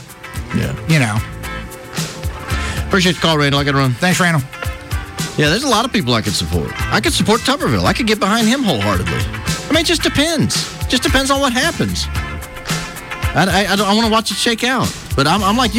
[SPEAKER 16] Appreciate the call, Randall. I got to run.
[SPEAKER 17] Thanks, Randall.
[SPEAKER 16] Yeah, there's a lot of people I could support. I could support Tuberville. I could get behind him wholeheartedly. I mean, it just depends. Just depends on what happens. I want to watch it shake out. But I'm like you.